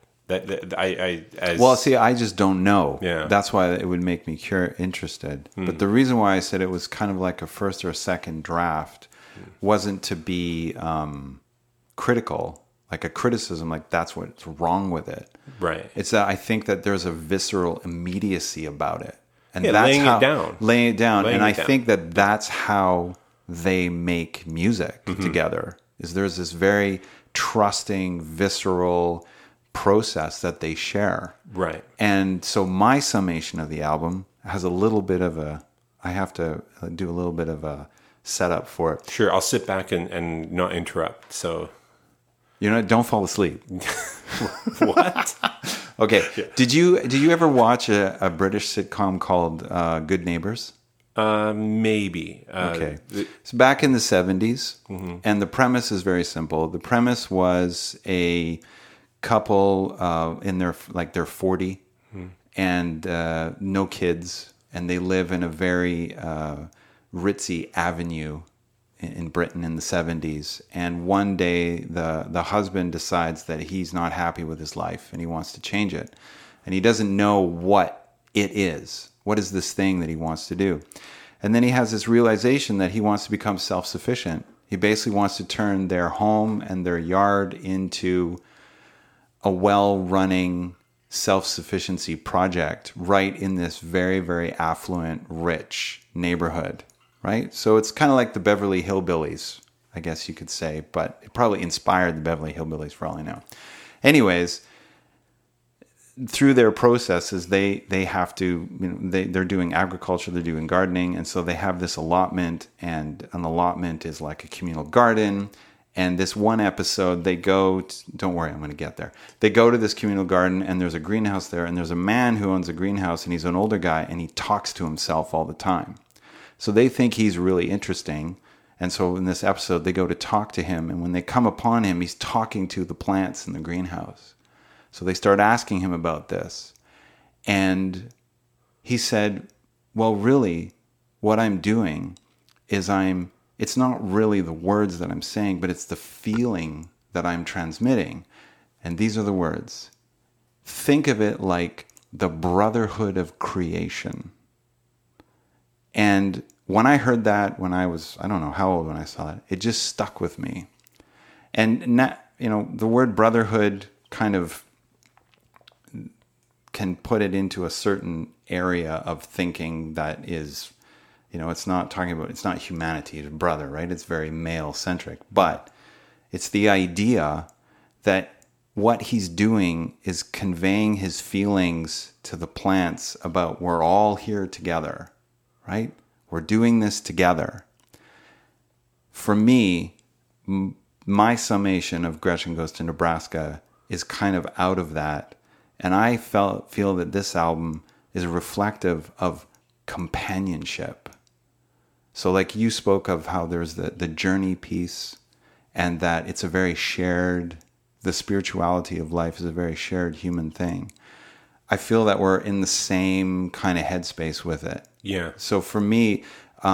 I just don't know. Yeah. That's why it would make me interested. But the reason why I said it was kind of like a first or a second draft wasn't to be critical, like a criticism, like that's what's wrong with it. Right. It's that I think that there's a visceral immediacy about it. And that's laying it down. And I think that that's how they make music together. Is there's this very trusting, visceral process that they share. Right. And so my summation of the album has a little bit of I have to do a little bit of a setup for it. Sure, I'll sit back and not interrupt. So, don't fall asleep. What? Okay. Yeah. Did you ever watch a British sitcom called Good Neighbors? Maybe. Okay. It's back in the 70s, and the premise is very simple. The premise was a couple in their 40 and no kids, and they live in a very ritzy avenue in Britain in the 70s. And one day the husband decides that he's not happy with his life and he wants to change it, and he doesn't know what it is. What is this thing that he wants to do? And then he has this realization that he wants to become self-sufficient. He basically wants to turn their home and their yard into a well-running self-sufficiency project right in this very, very affluent, rich neighborhood, right? So it's kind of like the Beverly Hillbillies, I guess you could say, but it probably inspired the Beverly Hillbillies for all I know. Anyways, through their processes, they have to, they're doing agriculture, they're doing gardening, and so they have this allotment, and an allotment is like a communal garden. And this one episode, they go, don't worry, I'm going to get there. They go to this communal garden, and there's a greenhouse there, and there's a man who owns a greenhouse, and he's an older guy, and he talks to himself all the time. So they think he's really interesting, and so in this episode, they go to talk to him, and when they come upon him, he's talking to the plants in the greenhouse. So they start asking him about this. And he said, well, really, what I'm doing is it's not really the words that I'm saying, but it's the feeling that I'm transmitting. And these are the words. Think of it like the brotherhood of creation. And when I heard that, when I was, I don't know how old when I saw it, it just stuck with me. And the word brotherhood kind of can put it into a certain area of thinking that is, it's not humanity, it's brother, right? It's very male centric, but it's the idea that what he's doing is conveying his feelings to the plants about we're all here together, right? We're doing this together. For me, my summation of Gretchen Goes to Nebraska is kind of out of that. And I feel that this album is reflective of companionship. So like you spoke of how there's the journey piece, and that it's a very shared, the spirituality of life is a very shared human thing. I feel that we're in the same kind of headspace with it. Yeah. So for me,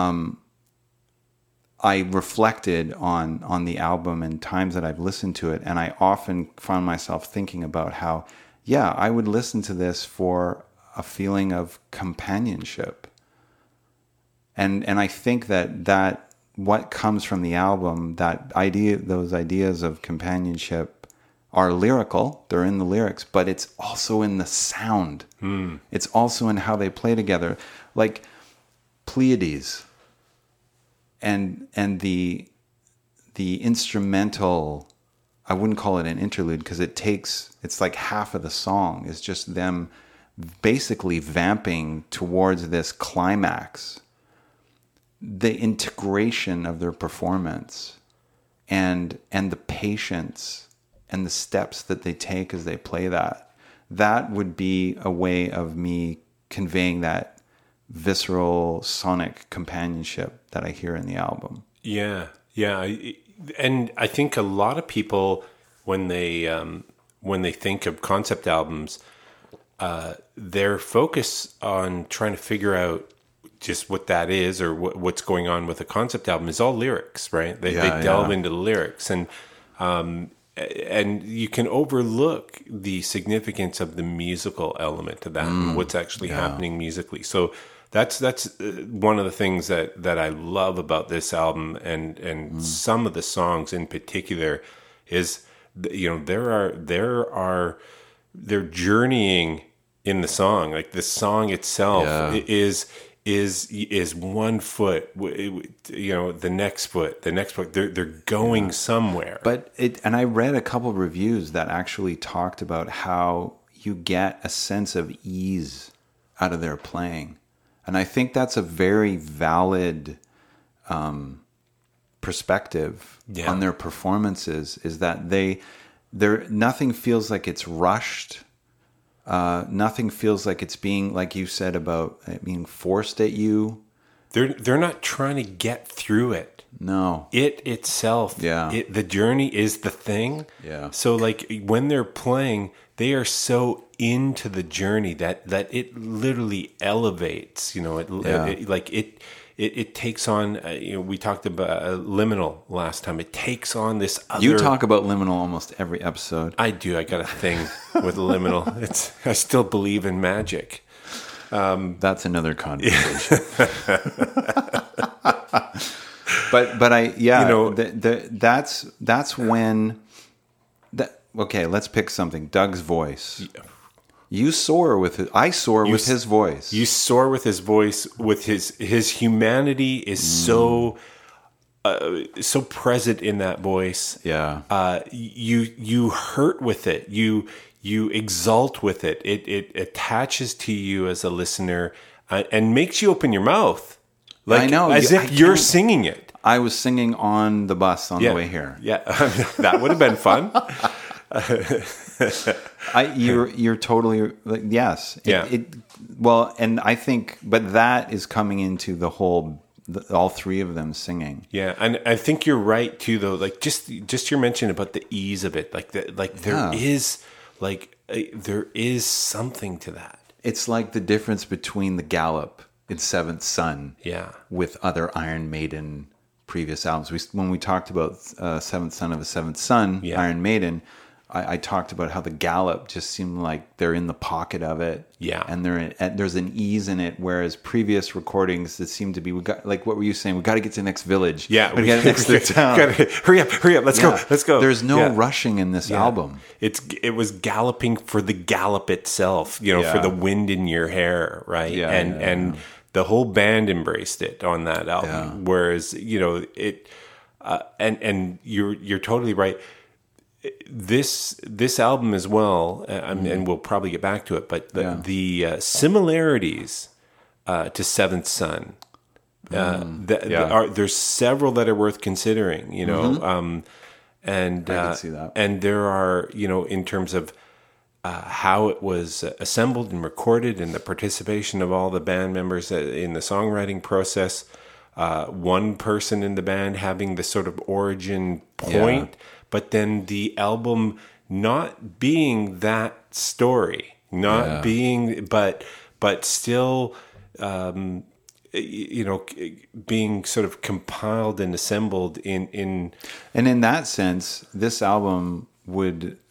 I reflected on the album and times that I've listened to it, and I often found myself thinking about how, I would listen to this for a feeling of companionship. And I think that what comes from the album, those ideas of companionship are lyrical, they're in the lyrics, but it's also in the sound. It's also in how they play together. Like Pleiades and the instrumental, I wouldn't call it an interlude because it's like half of the song is just them basically vamping towards this climax. The integration of their performance and the patience and the steps that they take as they play that would be a way of me conveying that visceral sonic companionship that I hear in the album. Yeah. And I think a lot of people, when they think of concept albums, their focus on trying to figure out just what that is or what's going on with a concept album is all lyrics, right? They delve into the lyrics, and you can overlook the significance of the musical element to that and what's actually happening musically. So that's one of the things that I love about this album, and some of the songs in particular is, they're journeying in the song. Like the song itself is 1 foot, the next foot, they're going somewhere. But and I read a couple of reviews that actually talked about how you get a sense of ease out of their playing. And I think that's a very valid perspective on their performances, is that nothing feels like it's rushed. Nothing feels like it's being, like you said, about it being forced at you. They're not trying to get through it. No. It itself, the journey is the thing. Yeah. So like when they're playing, they are so into the journey that it literally elevates. It takes on. We talked about Liminal last time. It takes on this other. You talk about Liminal almost every episode. I do. I got a thing with Liminal. I still believe in magic. That's another conversation. but that's when okay, let's pick something. Doug's voice. Yeah. I soar with his voice. You soar with his voice. With his humanity is so present in that voice. Yeah. You hurt with it. You exult with it. It attaches to you as a listener and makes you open your mouth. Like, I know, as if you're singing it. I was singing on the bus on the way here. Yeah, that would have been fun. You're totally yes. And I think, but that is coming into the whole, all three of them singing. Yeah, and I think you're right too, though. Like just your mention about the ease of it, there is something to that. It's like the difference between the Gallop in Seventh Son, with other Iron Maiden previous albums. When we talked about Seventh Son of the Seventh Son, Iron Maiden, I talked about how the gallop just seemed like they're in the pocket of it. Yeah. And there's an ease in it, whereas previous recordings that seem to be, we got, like, what were you saying? We got to get to the next village. Yeah. We got to get to the town. Hurry up. Let's go. There's no rushing in this album. It was galloping for the gallop itself, for the wind in your hair, right? Yeah, and the whole band embraced it on that album. Yeah. Whereas, it, and you're totally right. This album as well, and we'll probably get back to it, but the similarities to Seventh Son, there's several that are worth considering, and I can see that. And there are, in terms of how it was assembled and recorded, and the participation of all the band members in the songwriting process. One person in the band having the sort of origin point. Yeah. But then the album not being that story, being, but still, being sort of compiled and assembled in. And in that sense, this album would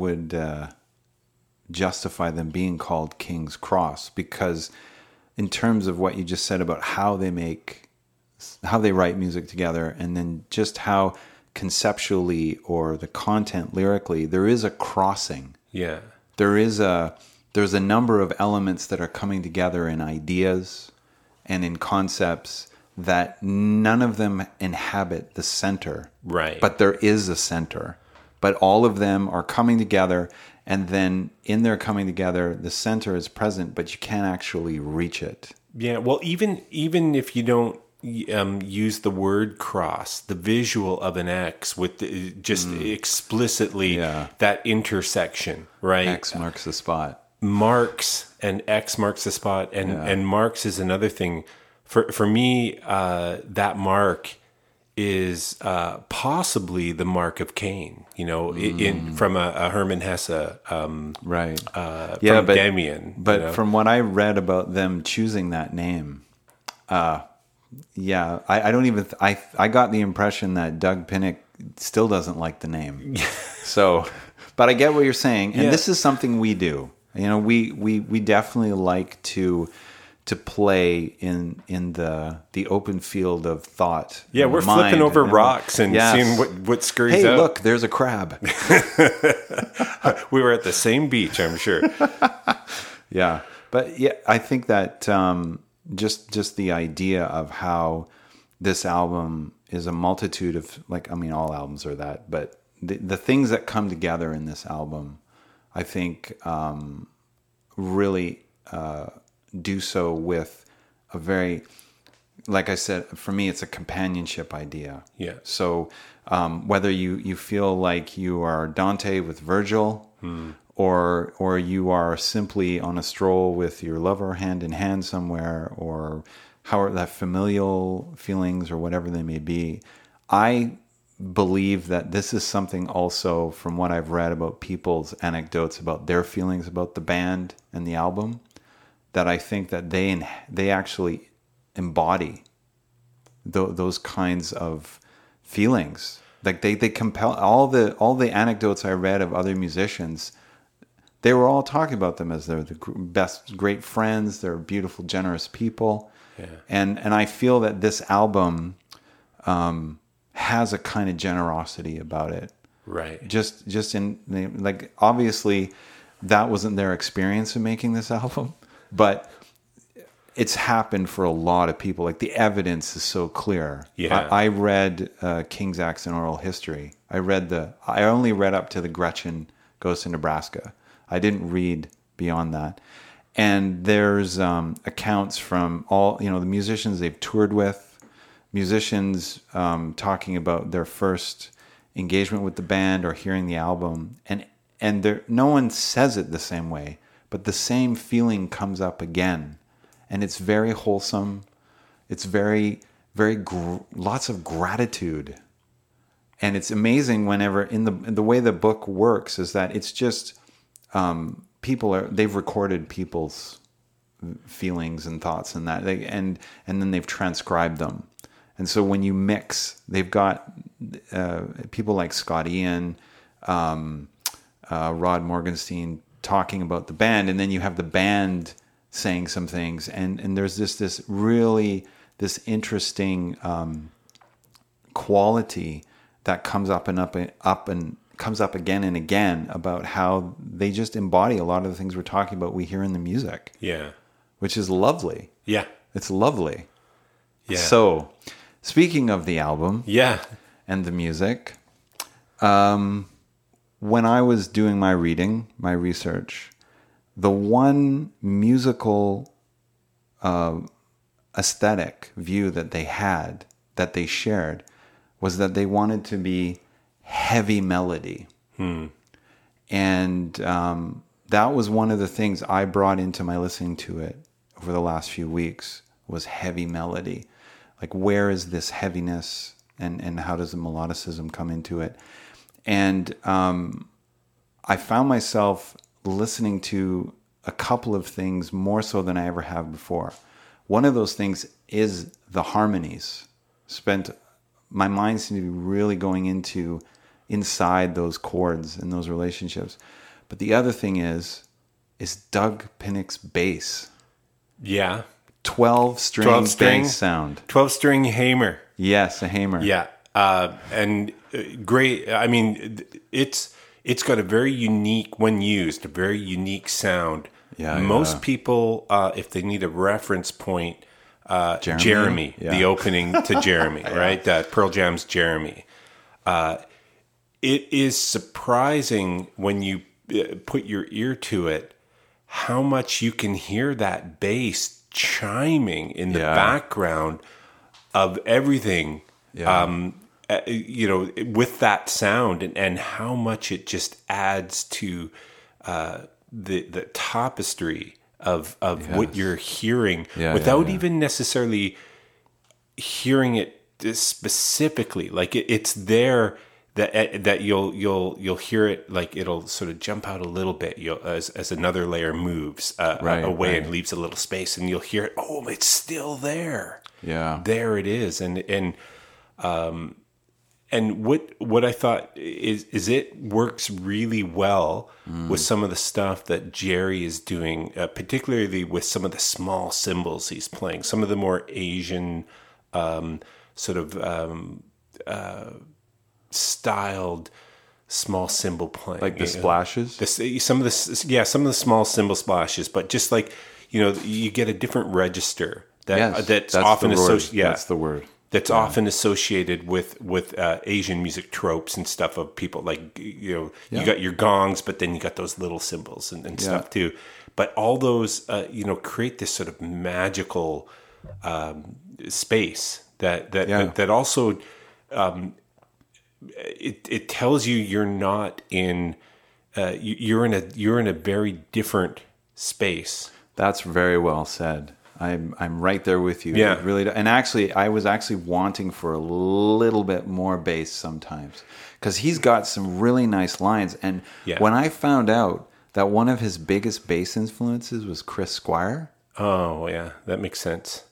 justify them being called King's Cross, because in terms of what you just said about how they write music together, and then just how conceptually or the content lyrically, there is a crossing. Yeah. There's a number of elements that are coming together in ideas and in concepts that none of them inhabit the center. Right. But there is a center. But all of them are coming together, and then in their coming together, the center is present, but you can't actually reach it. Yeah. Well, even if you don't use the word cross, the visual of an X with explicitly that intersection, right? X marks the spot. Marks and X marks the spot, and marks is another thing. For me, that mark is possibly the mark of Cain. From a Hermann Hesse, right? From Damien. But from what I read about them choosing that name, I don't even. I got the impression that Doug Pinnick still doesn't like the name. So, but I get what you're saying, and this is something we do. We definitely like to play in the open field of thought. Yeah, we're flipping over rocks and seeing what scurries out. Hey, look, there's a crab. We were at the same beach, I'm sure. Yeah, but I think that. Just the idea of how this album is a multitude of, all albums are that, but the things that come together in this album, I think, really do so with a very, like I said, for me, it's a companionship idea. Yeah. So whether you feel like you are Dante with Virgil, or you are simply on a stroll with your lover hand in hand somewhere, or how that familial feelings or whatever they may be, I believe that this is something also, from what I've read about people's anecdotes about their feelings about the band and the album, that I think that they actually embody those kinds of feelings. Like they compel all the anecdotes I read of other musicians. They were all talking about them as they're the best, great friends. They're beautiful, generous people. Yeah. And I feel that this album has a kind of generosity about it. Right. Just in, obviously that wasn't their experience in making this album, but it's happened for a lot of people. Like, the evidence is so clear. Yeah. I read King's Accent Oral History. I only read up to the Gretchen Goes to Nebraska. I didn't read beyond that. And there's accounts from all, the musicians they've toured with, musicians talking about their first engagement with the band or hearing the album. And there, no one says it the same way, but the same feeling comes up again. And it's very wholesome. It's very, very, lots of gratitude. And it's amazing whenever, in the way the book works, is that it's just, they've recorded people's feelings and thoughts and that, and then they've transcribed them. And so when you mix, they've got people like Scott Ian, Rod Morgenstein talking about the band, and then you have the band saying some things, and there's this really this interesting quality that comes up and comes up again and again about how they just embody a lot of the things we're talking about. We hear in the music, which is lovely. Yeah, it's lovely. Yeah. So, speaking of the album, and the music, when I was doing my reading, my research, the one musical aesthetic view that they had, that they shared, was that they wanted to be heavy melody. And that was one of the things I brought into my listening to it over the last few weeks, was heavy melody. Like, where is this heaviness, and how does the melodicism come into it? And I found myself listening to a couple of things more so than I ever have before. One of those things is the harmonies. My mind seemed to be really going inside those chords and those relationships. But the other thing is Doug Pinnick's bass. Yeah. 12-string bass sound. 12-string Hamer. Yes, a Hamer. Yeah. And great. I mean, it's got a very unique, when used, a very unique sound. Yeah. Most people, if they need a reference point, Jeremy, the opening to Jeremy, right? Pearl Jam's Jeremy. It is surprising when you put your ear to it, how much you can hear that bass chiming in the background of everything, with that sound, and how much it just adds to the tapestry of what you're hearing without even necessarily hearing it specifically. Like it's there. That you'll hear it, like it'll sort of jump out a little bit as another layer moves away and leaves a little space, and you'll hear it. Oh, it's still there. Yeah, there it is. And what I thought is it works really well with some of the stuff that Jerry is doing, particularly with some of the small cymbals he's playing, some of the more Asian sort of styled small cymbal playing, like the splashes. Some of the small cymbal splashes, but just like you get a different register that's often associated. That's the word. That's often associated with Asian music tropes and stuff of people like you got your gongs, but then you got those little cymbals and stuff too. But all those create this sort of magical space that also. It tells you you're not in you're in a very different space. That's very well said. I'm right there with you. Yeah, it really. And actually, I was wanting for a little bit more bass sometimes, because he's got some really nice lines. And when I found out that one of his biggest bass influences was Chris Squire. Oh yeah, that makes sense.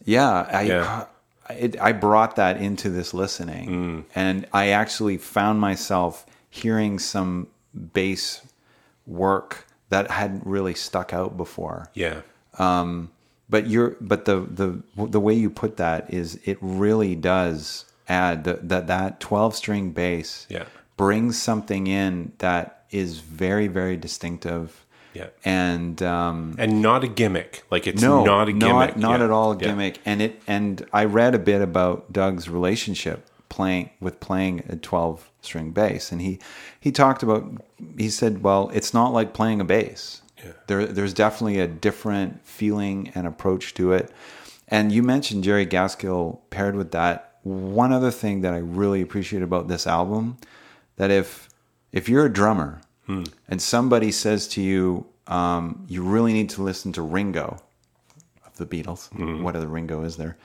I brought that into this listening, and I actually found myself hearing some bass work that hadn't really stuck out before. Yeah. But the way you put that is, it really does add that 12-string bass brings something in that is very, very distinctive. Yeah, and not a gimmick. Like it's not a gimmick, not at all a gimmick. And I read a bit about Doug's relationship playing a 12-string bass, and he talked about. He said, "Well, it's not like playing a bass. Yeah. There's definitely a different feeling and approach to it." And you mentioned Jerry Gaskill paired with that. One other thing that I really appreciate about this album, that if you're a drummer. And somebody says to you, you really need to listen to Ringo of the Beatles. What other Ringo is there?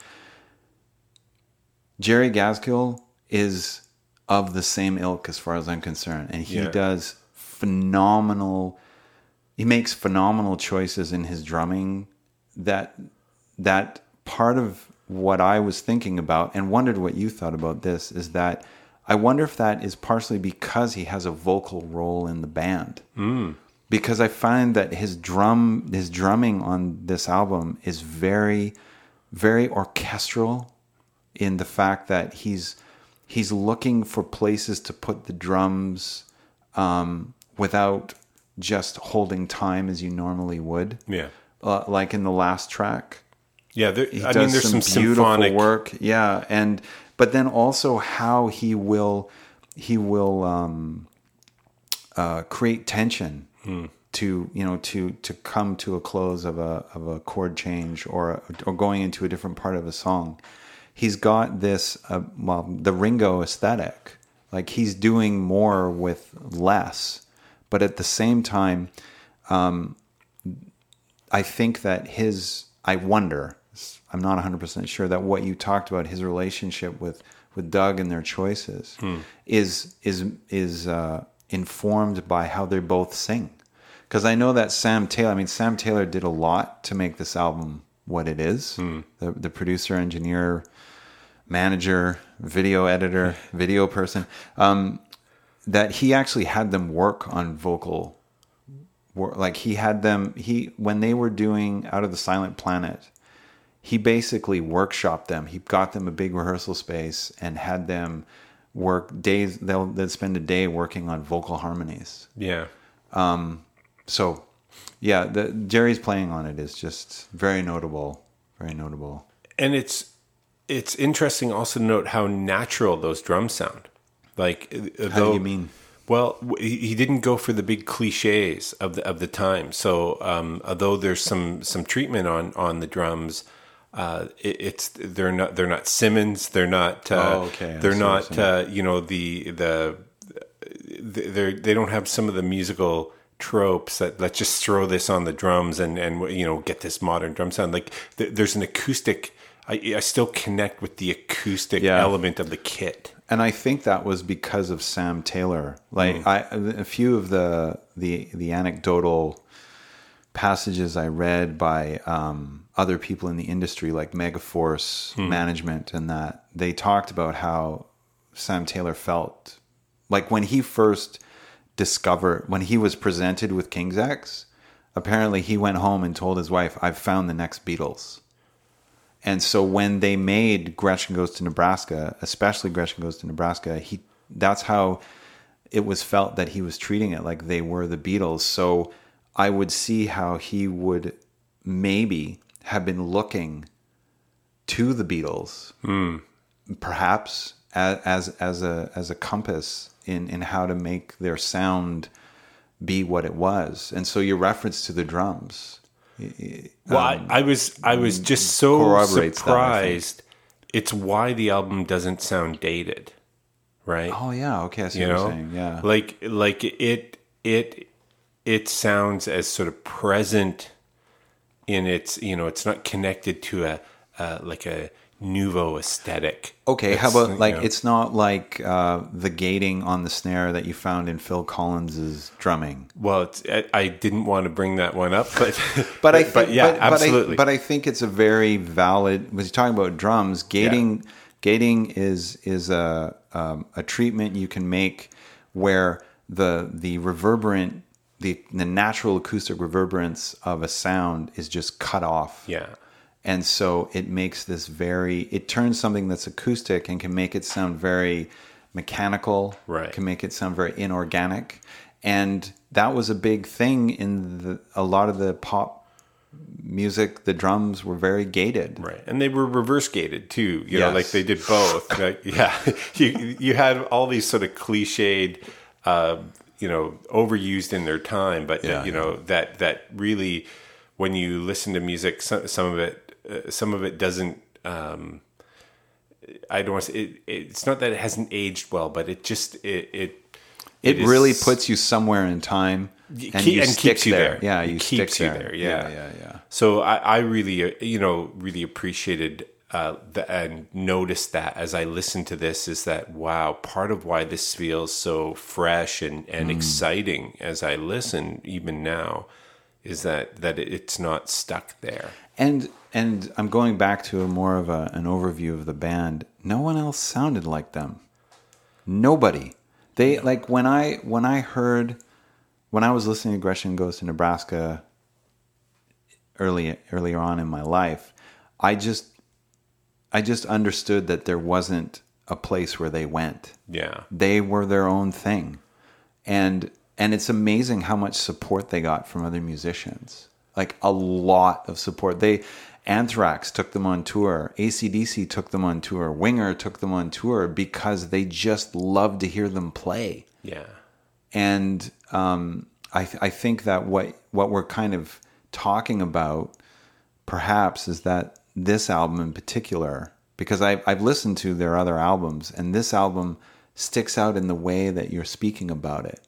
Jerry Gaskill is of the same ilk as far as I'm concerned. And he does phenomenal... He makes phenomenal choices in his drumming. That part of what I was thinking about, and wondered what you thought about this, is that I wonder if that is partially because he has a vocal role in the band. Because I find that his drumming on this album is very, very orchestral in the fact that he's looking for places to put the drums without just holding time as you normally would. Yeah. Like in the last track. Yeah, there's some beautiful symphonic work. Yeah, but then also how he will create tension to come to a close of a chord change or going into a different part of a song. He's got this the Ringo aesthetic. Like he's doing more with less, but at the same time, I think that I wonder. I'm not 100% sure that what you talked about, his relationship with Doug and their choices, is informed by how they both sing. Because I know that Sam Taylor did a lot to make this album what it is. The producer, engineer, manager, video editor, video person, that he actually had them work on vocal work. Like when they were doing Out of the Silent Planet, he basically workshopped them. He got them a big rehearsal space and had them work days. They'd spend a day working on vocal harmonies. Yeah. So, yeah, Jerry's playing on it is just very notable. Very notable. And it's interesting also to note how natural those drums sound. Like, how do you mean? Well, he didn't go for the big cliches of the time. So, although there's some treatment on the drums, they're not Simmons. They're not. They're not. They don't have some of the musical tropes that let's just throw this on the drums and get this modern drum sound. Like there's an acoustic. I still connect with the acoustic element of the kit. And I think that was because of Sam Taylor. Like a few of the anecdotal passages I read by other people in the industry, like Megaforce management, and that they talked about how Sam Taylor felt like when he first when he was presented with King's X. Apparently, he went home and told his wife, "I've found the next Beatles." And so when they made Gretchen Goes to Nebraska, especially Gretchen Goes to Nebraska, that's how it was felt that he was treating it, like they were the Beatles. So I would see how he would maybe have been looking to the Beatles, perhaps as a compass in how to make their sound be what it was. And so your reference to the drums. Well, I was just so surprised. It's why the album doesn't sound dated, right? Oh yeah, okay, I see what you're saying. Yeah, like it sounds as sort of present in its. It's not connected to a nouveau aesthetic. Okay, how about it's not like the gating on the snare that you found in Phil Collins's drumming? Well, I didn't want to bring that one up, but absolutely. But I think it's a very valid. When you're talking about drums, gating is a treatment you can make where the reverberant, the natural acoustic reverberance of a sound is just cut off. Yeah. And so it makes it turns something that's acoustic and can make it sound very mechanical, right? Can make it sound very inorganic. And that was a big thing in a lot of the pop music. The drums were very gated. Right. And they were reverse gated too, like they did both. You had all these sort of cliched, overused in their time, but that really, when you listen to music, some of it doesn't. I don't want to say it's not that it hasn't aged well, but it just it really puts you somewhere in time and keeps you there. Yeah, you keeps stick you there. Yeah. So I really really appreciated and noticed that as I listened to this, is that wow, part of why this feels so fresh and exciting as I listen even now is that it's not stuck there. And I'm going back to more of an overview of the band. No one else sounded like them. Nobody. They like when I was listening to Gretchen Goes to Nebraska earlier on in my life, I just understood that there wasn't a place where they went. Yeah. They were their own thing. And it's amazing how much support they got from other musicians. Like a lot of support. Anthrax took them on tour. AC/DC took them on tour. Winger took them on tour because they just loved to hear them play. Yeah. And I think that what we're kind of talking about perhaps is that this album in particular, because I've listened to their other albums, and this album sticks out in the way that you're speaking about it.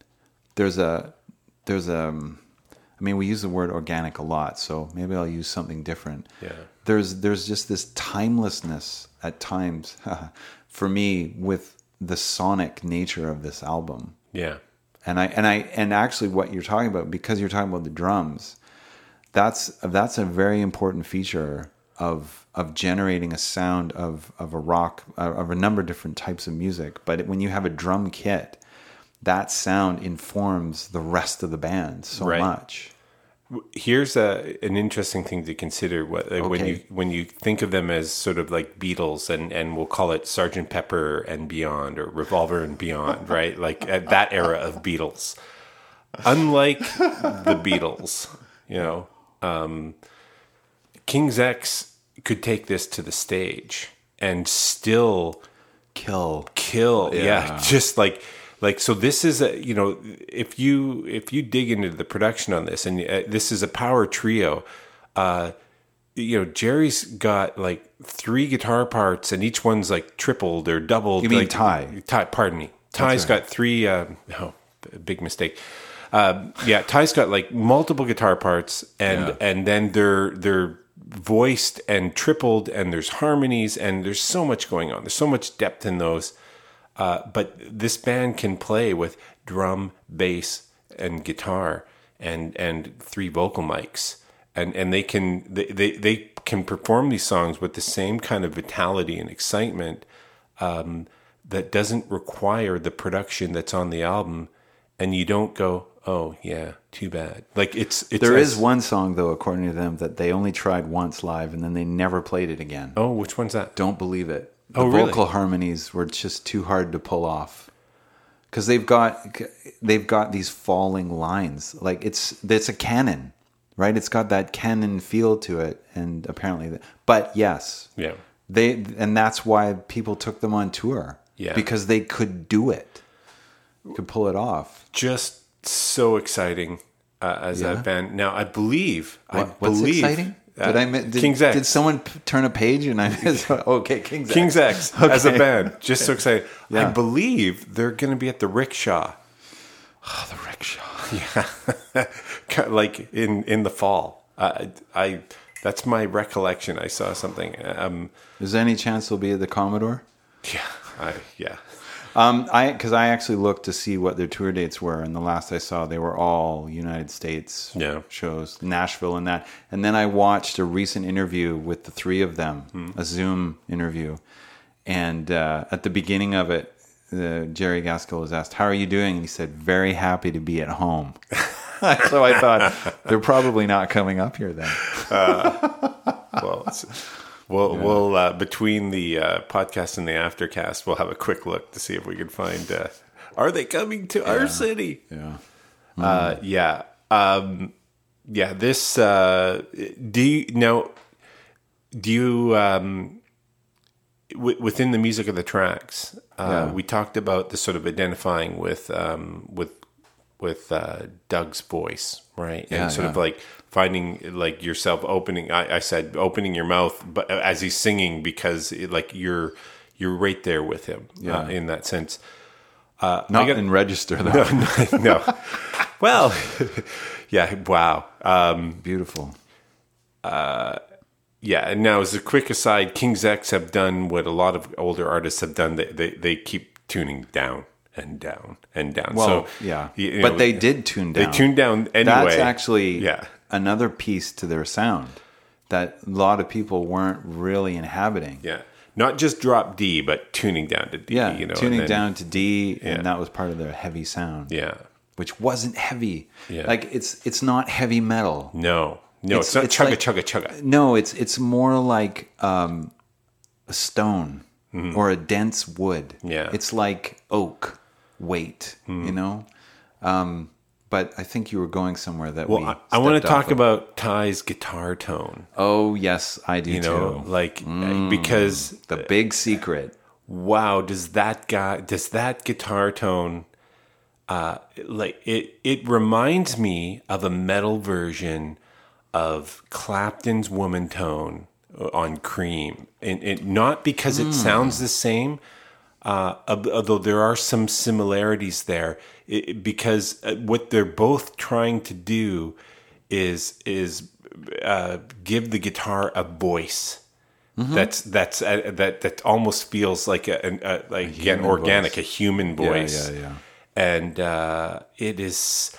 I mean, we use the word organic a lot, so maybe I'll use something different. Yeah. There's just this timelessness at times for me with the sonic nature of this album. Yeah. And actually what you're talking about, because you're talking about the drums, that's a very important feature of generating a sound of a rock, of a number of different types of music. But when you have a drum kit, that sound informs the rest of the band so much. Here's an interesting thing to consider. When you think of them as sort of like Beatles, and we'll call it Sgt. Pepper and Beyond, or Revolver and Beyond, right? Like at that era of Beatles. Unlike the Beatles, King's X could take this to the stage and still kill. Yeah, just like so. This is if you dig into the production on this, and this is a power trio. Jerry's got like 3 guitar parts, and each one's like tripled or doubled. You mean like, Ty? Pardon me. Ty's got 3. Big mistake. Ty's got like multiple guitar parts, and then they're voiced and tripled, and there's harmonies, and there's so much going on. There's so much depth in those. But this band can play with drum, bass, and guitar, and 3 vocal mics, and they can perform these songs with the same kind of vitality and excitement that doesn't require the production that's on the album, and you don't go, oh yeah, too bad. Like it's there is one song though, according to them, that they only tried once live and then they never played it again. Oh, which one's that? Don't Believe It. The really? vocal harmonies were just too hard to pull off because they've got these falling lines. Like it's a canon, right? It's got that canon feel to it, and apparently, but yes, yeah, and that's why people took them on tour. Yeah, because they could do it, could pull it off. Just so exciting as a band. Now I believe what's exciting? King's X. Did someone turn a page and I missed? Okay, King's X okay. as a band. Just so excited. Yeah. I believe they're going to be at the Rickshaw. Oh, the Rickshaw. Yeah, like in the fall. That's my recollection. I saw something. Is there any chance they'll be at the Commodore? Yeah. Because I actually looked to see what their tour dates were, and the last I saw, they were all United States shows, Nashville and that. And then I watched a recent interview with the 3 of them, a Zoom interview. And at the beginning of it, Jerry Gaskill was asked, "How are you doing?" And he said, "Very happy to be at home." So I thought, they're probably not coming up here then. We'll between the podcast and the aftercast, we'll have a quick look to see if we can find. Are they coming to our city? Yeah. This. Do you within the music of the tracks? We talked about the sort of identifying with Doug's voice, right? And sort of like finding like yourself opening. I said opening your mouth, but as he's singing, because you're right there with him in that sense. Not in register though. No. Well, yeah. Wow. Beautiful. Yeah. And now, as a quick aside, King's X have done what a lot of older artists have done. They keep tuning down and down and down. Well, so, but they did tune down. They tuned down anyway. That's actually another piece to their sound that a lot of people weren't really inhabiting. Yeah. not just drop D, but tuning down to D. Yeah, tuning and then, down to D, and that was part of their heavy sound. Yeah, which wasn't heavy. Yeah. Like it's not heavy metal. No, it's not chugga like, chugga chugga. No, it's more like a stone or a dense wood. Yeah. It's like oak weight, you know? But I think you were going somewhere that I want to talk about Ty's guitar tone. Oh, yes, I do too. Like because the big secret. Wow, does that guitar tone like it reminds me of a metal version of Clapton's Woman Tone on Cream, and not because it sounds the same, although there are some similarities there, because what they're both trying to do is give the guitar a voice. That almost feels like again organic, voice. A human voice. Yeah. And it is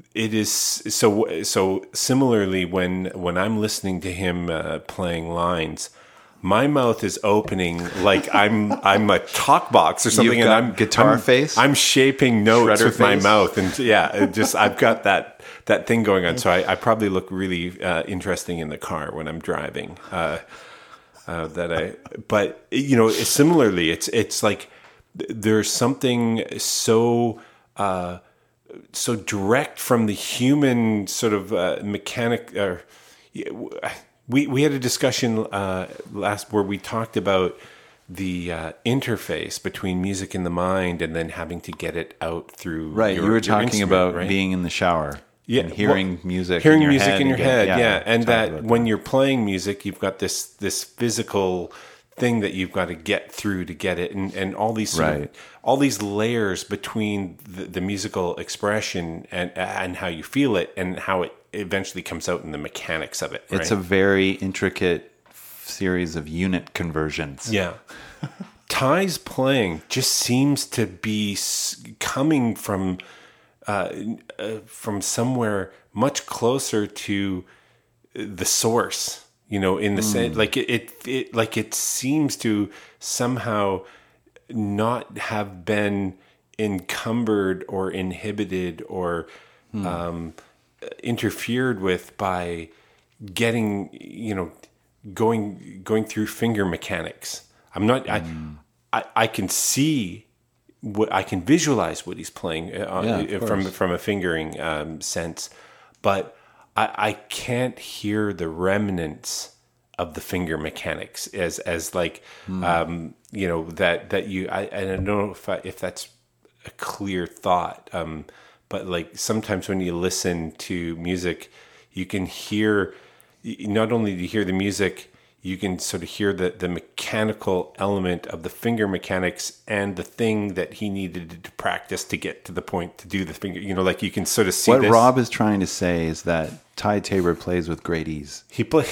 so similarly when I'm listening to him playing lines, my mouth is opening like I'm a talk box or something. You've got and guitar face. I'm shaping notes Shredder with my face? mouth, and I've got that thing going on. So I probably look really interesting in the car when I'm driving. But similarly, it's like there's something so direct from the human sort of mechanic. We had a discussion last where we talked about the interface between music and the mind, and then having to get it out through. Right, you were talking about being in the shower. Yeah, and hearing music in your head. Yeah. And that when you're playing music, you've got this physical thing that you've got to get through to get it, and all these all these layers between the musical expression and how you feel it, and how it eventually comes out in the mechanics of it. Right? It's a very intricate series of unit conversions. Yeah. Ty's playing just seems to be coming from somewhere much closer to the source, in the sense, like it seems to somehow not have been encumbered or inhibited or interfered with by getting, going through finger mechanics. I'm not, I can see I can visualize what he's playing from a fingering sense, but I can't hear the remnants of the finger mechanics as like that you. I don't know if that's a clear thought, but like sometimes when you listen to music, you can hear, not only do you hear the music, you can sort of hear the mechanical element of the finger mechanics and the thing that he needed to practice to get to the point to do the finger. Like you can sort of see what this. Rob is trying to say is that Ty Tabor plays with great ease. He plays.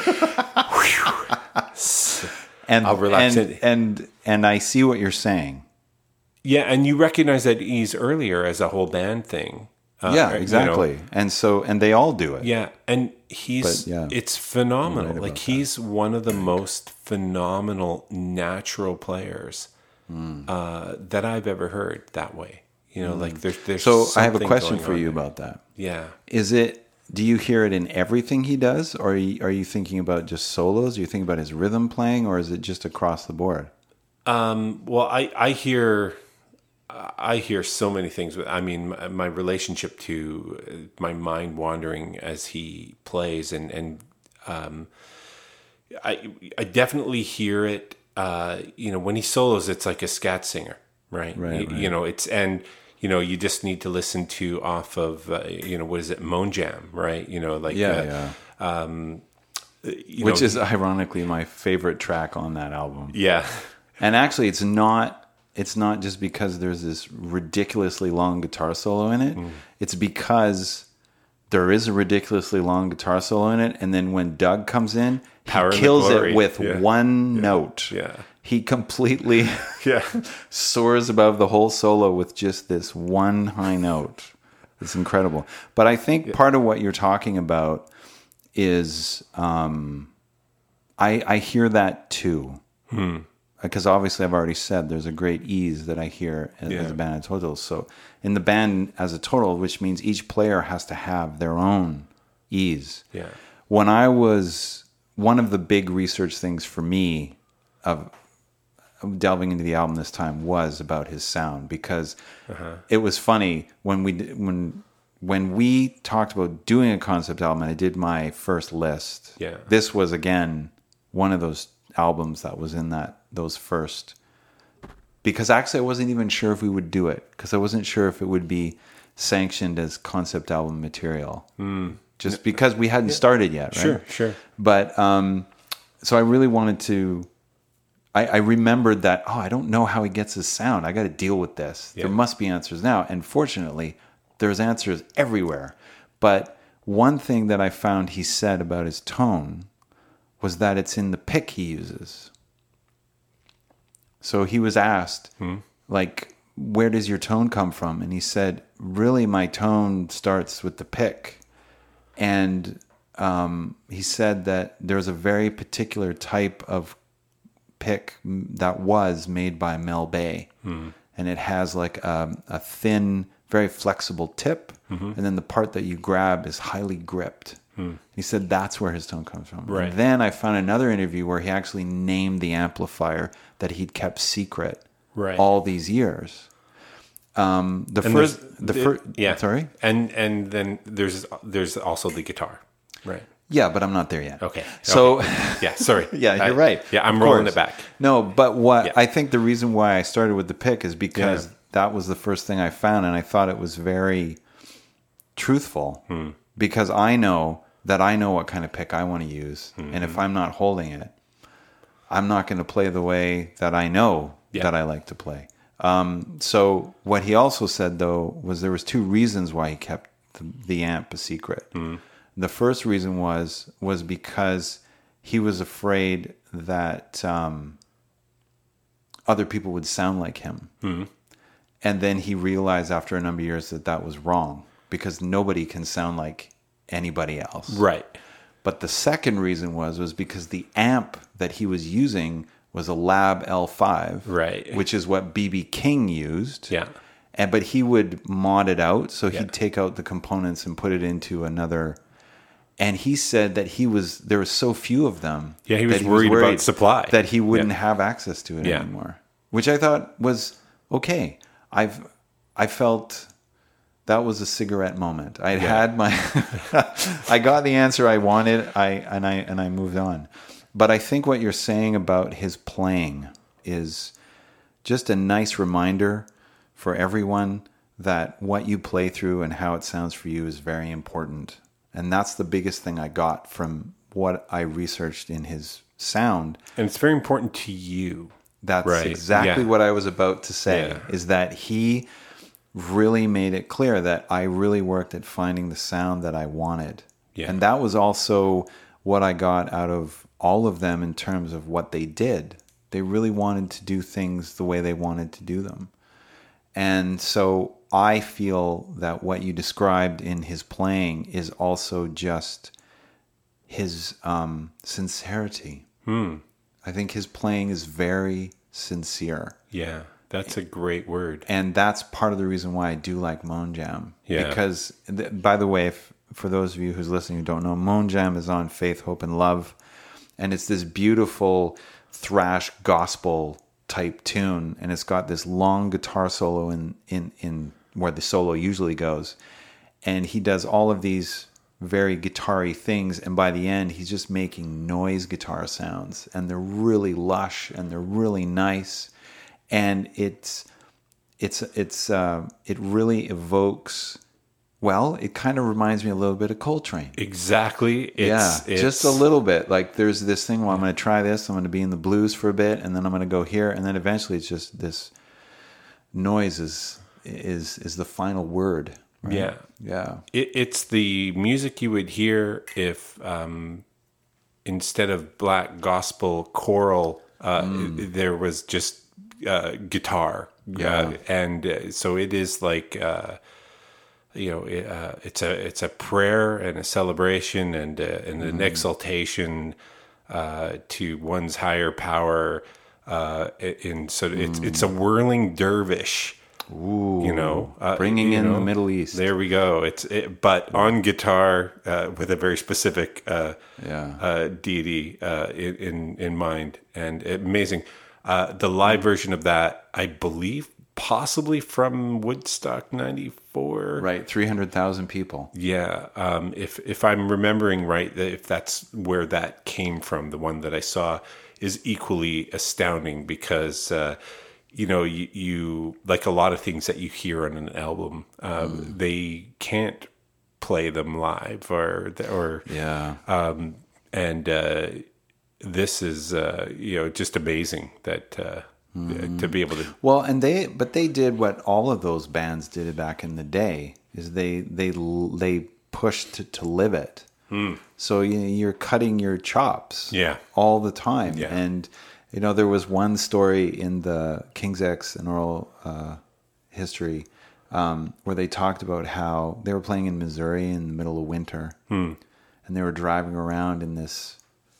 And I'll relax and I see what you're saying. Yeah, and you recognize that ease earlier as a whole band thing. Exactly. And they all do it. Yeah, and it's phenomenal. Like he's one of the most phenomenal natural players that I've ever heard that way. Like there's So I have a question for you about that. Yeah. Do you hear it in everything he does, or are you thinking about just solos? Are you thinking about his rhythm playing, or is it just across the board? Well, I hear so many things. I mean, my relationship to my mind wandering as he plays, and I definitely hear it. When he solos, it's like a scat singer, right? Right. It's you just need to listen to off of what is it, Moan Jam, right? Which is ironically my favorite track on that album. Yeah, and actually, it's not just because there's this ridiculously long guitar solo in it. It's because there is a ridiculously long guitar solo in it, and then when Doug comes in, he kills it with one note. Yeah. He completely soars above the whole solo with just this one high note. It's incredible. But I think part of what you're talking about is I hear that too. because obviously I've already said there's a great ease that I hear as a band in total. So in the band as a total, which means each player has to have their own ease. Yeah. When I was, one of the big research things for me of delving into the album this time was about his sound, because it was funny when we talked about doing a concept album and I did my first list. Yeah. This was again one of those albums that was in those first, because actually I wasn't even sure if we would do it, because I wasn't sure if it would be sanctioned as concept album material. Just because we hadn't started yet, right? Sure. But so I really wanted to. I remembered that. I don't know how he gets his sound. I got to deal with this. Yeah. There must be answers now, and fortunately, there's answers everywhere. But one thing that I found he said about his tone was that it's in the pick he uses. So he was asked, like, where does your tone come from? And he said, really, my tone starts with the pick. And he said that there's a very particular type of pick that was made by Mel Bay. And it has like a thin, very flexible tip. And then the part that you grab is highly gripped. He said that's where his tone comes from. Right. And then I found another interview where he actually named the amplifier that he'd kept secret all these years. Sorry. And then there's also the guitar, right? Yeah, but I'm not there yet. Okay. So yeah, sorry. Yeah, you're right. Yeah, I'm rolling it back. No, but I think the reason why I started with the pick is because that was the first thing I found, and I thought it was very truthful, because I know what kind of pick I want to use, and if I'm not holding it, I'm not going to play the way that I know that I like to play. So what he also said, though, was there was two reasons why he kept the amp a secret. The first reason was because he was afraid that other people would sound like him. And then he realized after a number of years that was wrong, because nobody can sound like anybody else. Right. But the second reason was because the amp that he was using was a Lab L5, right, which is what B.B. King used. Yeah. But he would mod it out, so he'd take out the components and put it into another. And he said that there was so few of them. Yeah, he was worried about supply, that he wouldn't have access to it anymore. Which I thought was okay. I felt that was a cigarette moment. I had my, I got the answer I wanted. I moved on. But I think what you're saying about his playing is just a nice reminder for everyone that what you play through and how it sounds for you is very important. And that's the biggest thing I got from what I researched in his sound. And it's very important to you. That's exactly what I was about to say, is that he really made it clear that I really worked at finding the sound that I wanted. Yeah. And that was also what I got out of all of them in terms of what they did. They really wanted to do things the way they wanted to do them. And so I feel that what you described in his playing is also just his sincerity. I think his playing is very sincere. Yeah, that's a great word. And that's part of the reason why I do like Moan Jam. Yeah. Because, by the way, for those of you who's listening who don't know, Moan Jam is on Faith, Hope, and Love. And it's this beautiful thrash gospel type tune. And it's got this long guitar solo in where the solo usually goes. And he does all of these very guitar-y things, and by the end he's just making noise guitar sounds, and they're really lush and they're really nice, and it really evokes, well, it kind of reminds me a little bit of Coltrane. Exactly. It's just a little bit. Like there's this thing where I'm going to try this, I'm going to be in the blues for a bit, and then I'm going to go here, and then eventually it's just this noise is the final word. Right? Yeah. Yeah. It's the music you would hear if instead of black gospel choral, there was just guitar. Yeah. And so it is like, it's a prayer and a celebration and an exaltation to one's higher power, It's a whirling dervish. Ooh, bringing in the Middle East. There we go. But on guitar with a very specific deity in mind, and amazing. The live version of that, I believe, possibly from Woodstock '94. Right, 300,000 people. Yeah, if I'm remembering right, if that's where that came from, the one that I saw is equally astounding because. You like a lot of things that you hear on an album, they can't play them live this is just amazing that to be able to. Well, and they did what all of those bands did back in the day is they pushed to live it. So you're cutting your chops all the time. And there was one story in the King's X and Oral history where they talked about how they were playing in Missouri in the middle of winter, and they were driving around in this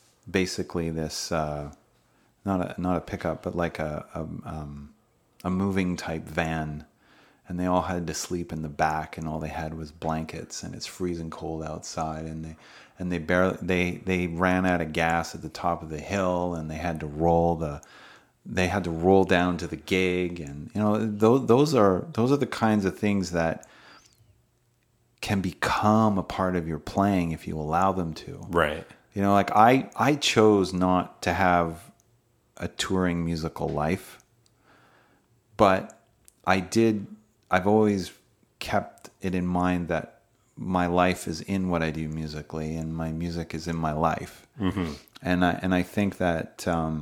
not a pickup, but like a moving type van, and they all had to sleep in the back, and all they had was blankets, and it's freezing cold outside, and they ran out of gas at the top of the hill, and they had to roll down to the gig, and those are the kinds of things that can become a part of your playing if you allow them to. Right. Like I chose not to have a touring musical life, but I've always kept it in mind that my life is in what I do musically, and my music is in my life. Mm-hmm. And I think that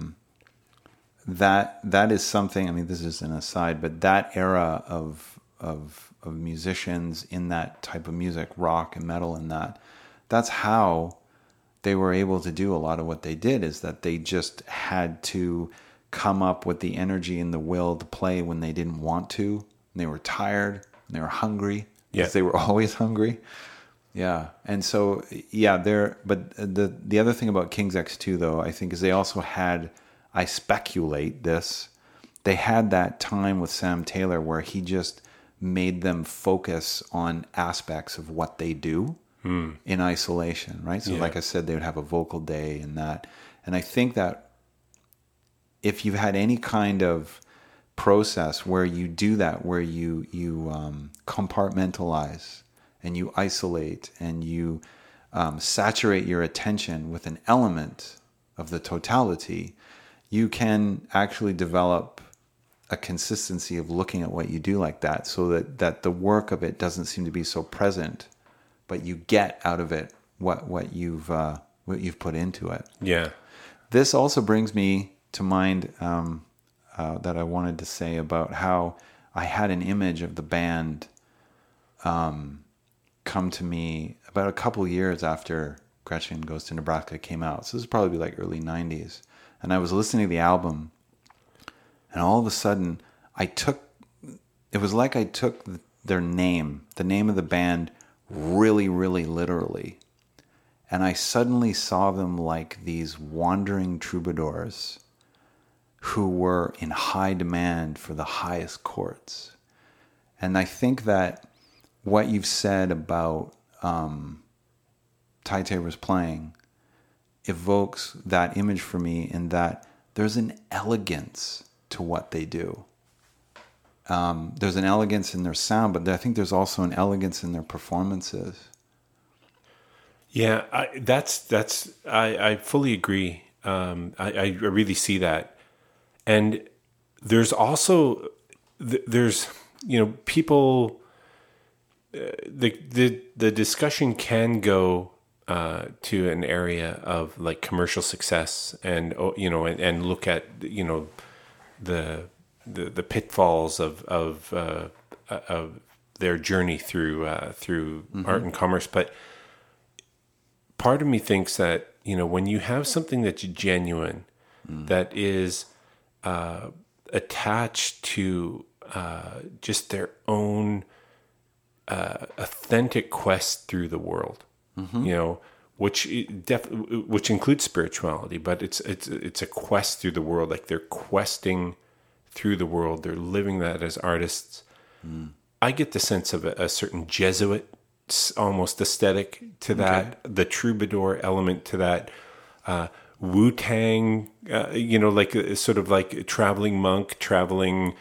that is something. I mean, this is an aside, but that era of musicians in that type of music, rock and metal, and that's how they were able to do a lot of what they did. Is that they just had to come up with the energy and the will to play when they didn't want to. And they were tired and they were hungry. Because they were always hungry. Yeah. And so, but the other thing about King's X2, though, I think, is they also had, I speculate this, they had that time with Sam Taylor where he just made them focus on aspects of what they do in isolation, right? So like I said, they would have a vocal day and that. And I think that if you've had any kind of process where you do that, where you compartmentalize and you isolate and you saturate your attention with an element of the totality, you can actually develop a consistency of looking at what you do like that, so that the work of it doesn't seem to be so present, but you get out of it what you've put into it. Yeah. This also brings me to mind that I wanted to say about how I had an image of the band come to me about a couple years after Gretchen Goes to Nebraska came out. So this was probably like early 90s. And I was listening to the album, and all of a sudden it was like I took their name, the name of the band, really, really literally. And I suddenly saw them like these wandering troubadours who were in high demand for the highest courts. And I think that what you've said about Ty Tabor's playing evokes that image for me, in that there's an elegance to what they do. There's an elegance in their sound, but I think there's also an elegance in their performances. Yeah, I fully agree. I really see that. And there's also, people, the discussion can go to an area of like commercial success, and and look at the pitfalls of their journey through art and commerce. But part of me thinks that when you have something that's genuine, that is attached to just their own authentic quest through the world. which includes spirituality, but it's a quest through the world. Like they're questing through the world. They're living that as artists. I get the sense of a certain Jesuit almost aesthetic to that, the troubadour element to that, Wu-Tang, like sort of like a traveling monk, traveling.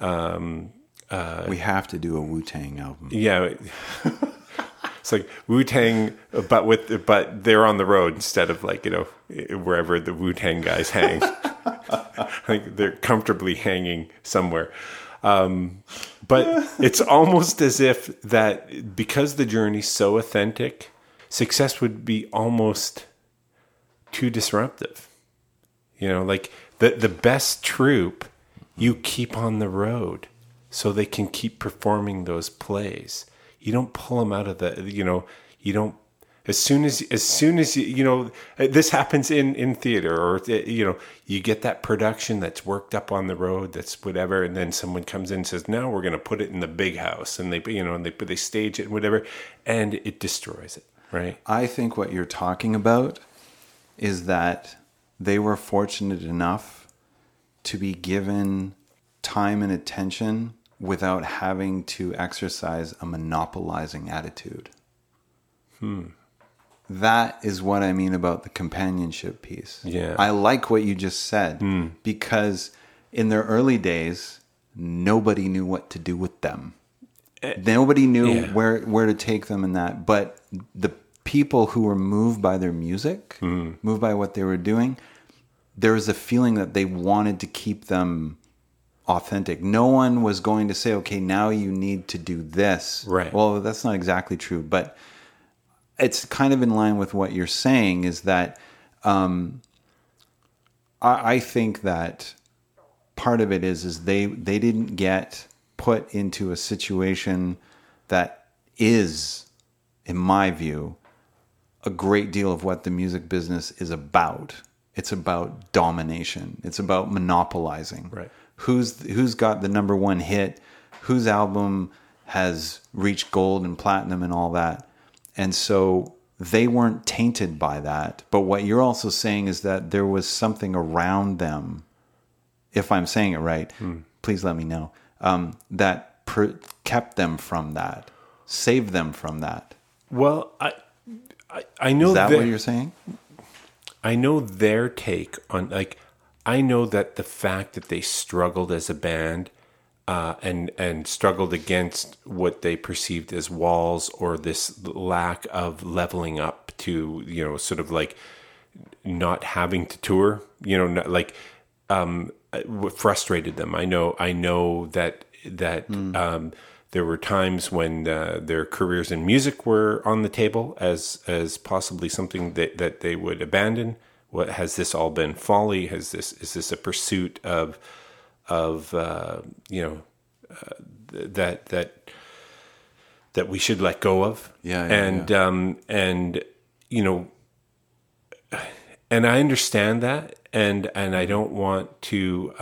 We have to do a Wu-Tang album. Yeah. It's like Wu-Tang, but they're on the road instead of like, wherever the Wu-Tang guys hang. Like they're comfortably hanging somewhere. But it's almost as if that because the journey's so authentic, success would be almost too disruptive. Like the best troupe, you keep on the road so they can keep performing those plays. You don't pull them out of you don't, as soon as this happens in theater, or, you get that production that's worked up on the road, that's whatever. And then someone comes in and says, now we're going to put it in the big house, and they stage it and whatever, and it destroys it. Right. I think what you're talking about is that they were fortunate enough to be given time and attention without having to exercise a monopolizing attitude. That is what I mean about the companionship piece. Yeah. I like what you just said, because in their early days, nobody knew what to do with them. Nobody knew where to take them in that. But the people who were moved by their music, moved by what they were doing, there was a feeling that they wanted to keep them authentic. No one was going to say, okay, now you need to do this. Right. Well, that's not exactly true, but it's kind of in line with what you're saying, is that I think that part of it is they didn't get put into a situation that is, in my view, a great deal of what the music business is about. It's about domination. It's about monopolizing. Right. Who's got the number one hit, whose album has reached gold and platinum and all that. And so they weren't tainted by that. But what you're also saying is that there was something around them, if I'm saying it right, please let me know, that kept them from that, saved them from that. Well, I know is that what you're saying? I know their take on, like, I know that the fact that they struggled as a band and struggled against what they perceived as walls, or this lack of leveling up to, sort of like not having to tour, what frustrated them. I know that there were times when their careers in music were on the table as possibly something that they would abandon. What has this all been folly? Is this a pursuit of that we should let go of? And I understand that, and I don't want to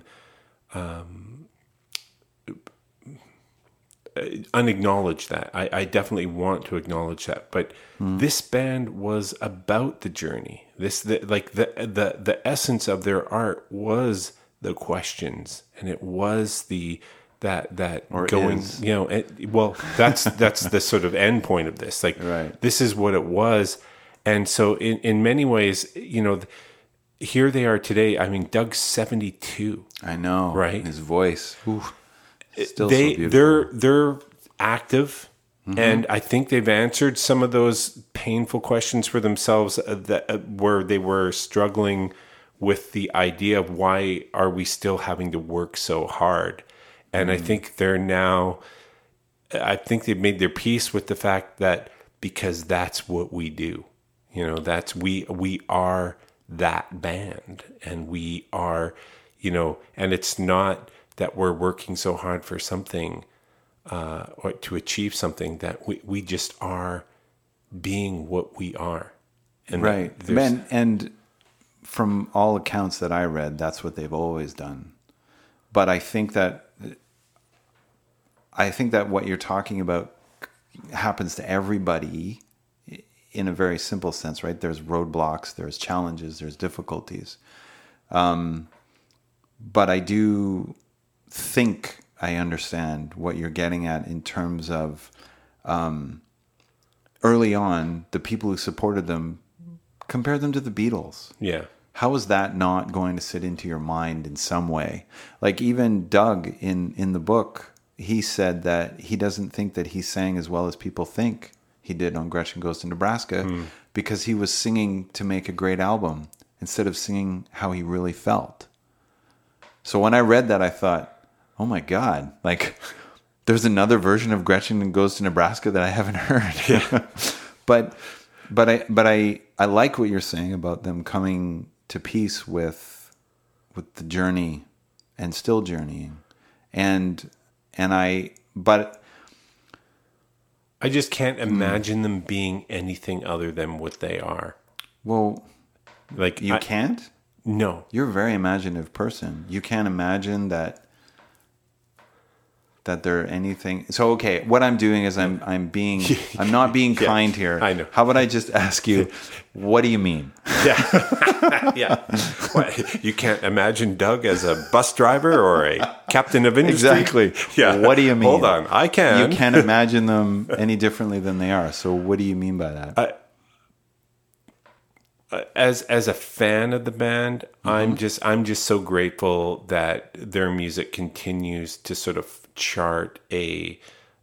unacknowledge that. I definitely want to acknowledge that, but this band was about the journey. The essence of their art was the questions, and it was that or going, is. That's the sort of end point of this. Like, right. This is what it was. And so in many ways, here they are today. I mean, Doug's 72. I know. Right. His voice. Still so beautiful. They're active, and I think they've answered some of those painful questions for themselves where they were struggling with the idea of why are we still having to work so hard. And I think they've made their peace with the fact that because that's what we do. That's we are that band, and we are, and it's not that we're working so hard for something or to achieve something, that we just are being what we are. And right. And from all accounts that I read, that's what they've always done. But I think that what you're talking about happens to everybody in a very simple sense, right? There's roadblocks, there's challenges, there's difficulties. But I do think I understand what you're getting at in terms of early on, the people who supported them compared them to the Beatles. Yeah. How is that not going to sit into your mind in some way? Like even Doug in the book, he said that he doesn't think that he sang as well as people think he did on Gretchen Goes to Nebraska because he was singing to make a great album instead of singing how he really felt. So when I read that, I thought, oh my God, like there's another version of Gretchen Goes to Nebraska that I haven't heard. Yeah. but I like what you're saying about them coming to peace with the journey and still journeying. But I just can't imagine them being anything other than what they are. Well, like you can't? No. You're a very imaginative person. You can't imagine that they're anything. So, okay, what I'm doing is I'm not being kind here. I know. How about I just ask you, what do you mean? Yeah. Yeah. What, you can't imagine Doug as a bus driver or a captain of industry? Exactly. Yeah. What do you mean? Hold on. I can. You can't imagine them any differently than they are. So what do you mean by that? As a fan of the band, I'm just so grateful that their music continues to sort of chart a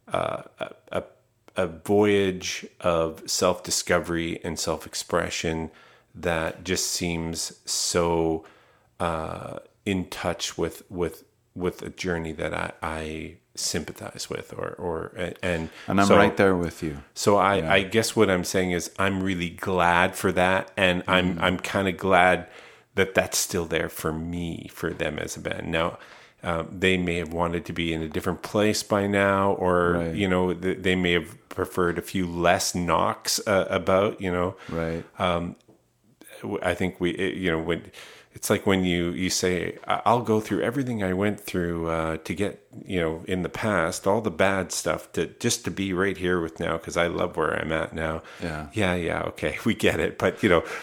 voyage of self-discovery and self-expression that just seems so in touch with a journey that I sympathize with and I'm so, right there with you. So I guess what I'm saying is I'm really glad for that, and I'm kind of glad that that's still there for me, for them as a band. Now, they may have wanted to be in a different place by now, or right. They may have preferred a few less knocks about. Right. I think when it's like when you say, I'll go through everything I went through to get, in the past, all the bad stuff just to be right here with now, because I love where I'm at now. Yeah. Yeah. Okay. We get it. But,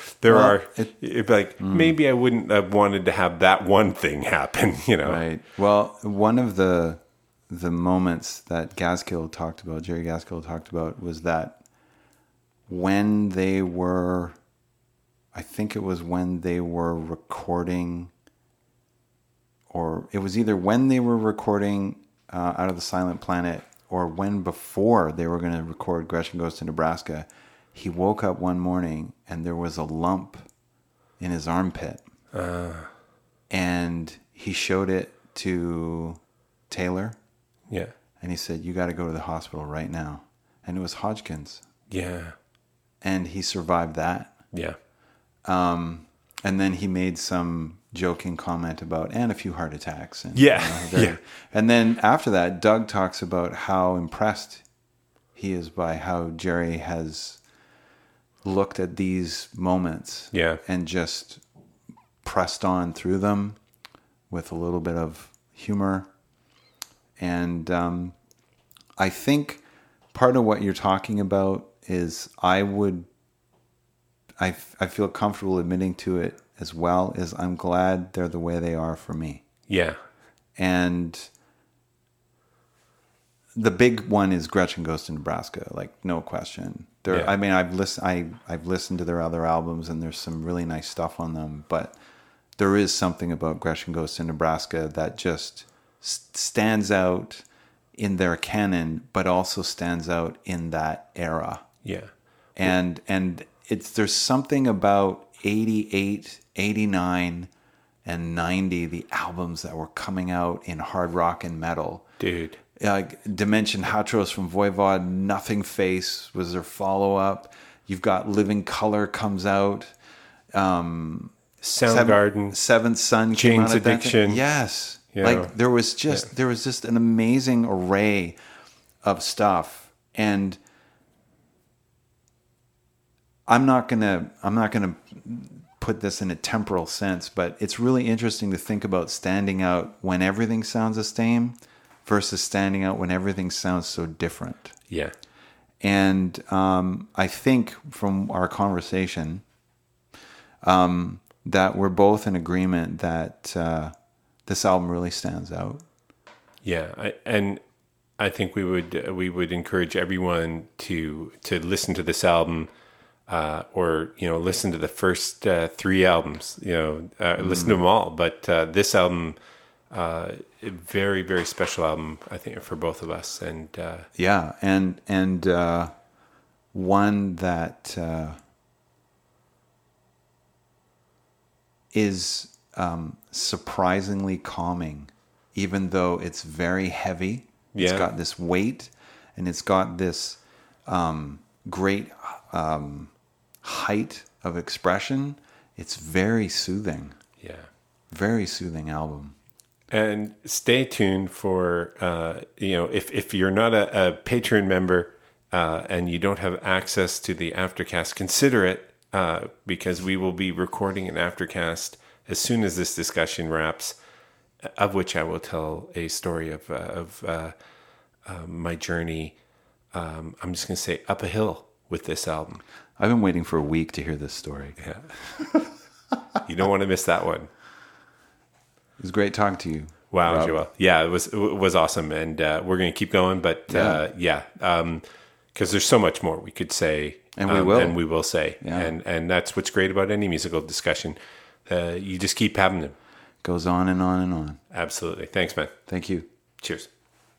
maybe I wouldn't have wanted to have that one thing happen, Right. Well, one of the moments that Jerry Gaskill talked about was that when they were, I think it was when they were recording, or it was either when they were recording Out of the Silent Planet or when before they were going to record Gretchen Goes to Nebraska, he woke up one morning and there was a lump in his armpit. And he showed it to Taylor. Yeah. And he said, you got to go to the hospital right now. And it was Hodgkin's. Yeah. And he survived that. Yeah. And then he made some joking comment about, and a few heart attacks. And, yeah. And then after that, Doug talks about how impressed he is by how Jerry has looked at these moments and just pressed on through them with a little bit of humor. And I think part of what you're talking about is I feel comfortable admitting to it as well, is I'm glad they're the way they are for me. Yeah. And the big one is Gretchen Goes to Nebraska, like no question. I mean, I've listened to their other albums and there's some really nice stuff on them, but there is something about Gretchen Goes to Nebraska that just stands out in their canon, but also stands out in that era. Yeah. And there's something about 88, 89, and 90, the albums that were coming out in hard rock and metal. Dude. Dimension Hatros from Voivod, Nothing Face was their follow-up. You've got Living Color comes out. Soundgarden. Seventh Son came out. Addiction. Yes. There was just an amazing array of stuff. And I'm not gonna put this in a temporal sense, but it's really interesting to think about standing out when everything sounds the same versus standing out when everything sounds so different. Yeah. And I think from our conversation that we're both in agreement that this album really stands out. Yeah, I think we would encourage everyone to listen to this album, or listen to the first 3 albums. Listen to them all, but this album, a very, very special album, I think, for both of us. And and one that is surprisingly calming, even though it's very heavy. It's got this weight, and it's got this great height of expression. It's very soothing. Yeah. Very soothing album. And stay tuned for, if you're not a Patreon member and you don't have access to the Aftercast, consider it, because we will be recording an Aftercast as soon as this discussion wraps, of which I will tell a story of my journey. I'm just going to say up a hill with this album. I've been waiting for a week to hear this story. Yeah. You don't want to miss that one. It was great talking to you. Wow, Rob. Joel. Yeah, it was awesome. And we're going to keep going, but because there's so much more we could say. And we will. And we will say. Yeah. And that's what's great about any musical discussion. You just keep having them. Goes on and on and on. Absolutely. Thanks, man. Thank you. Cheers.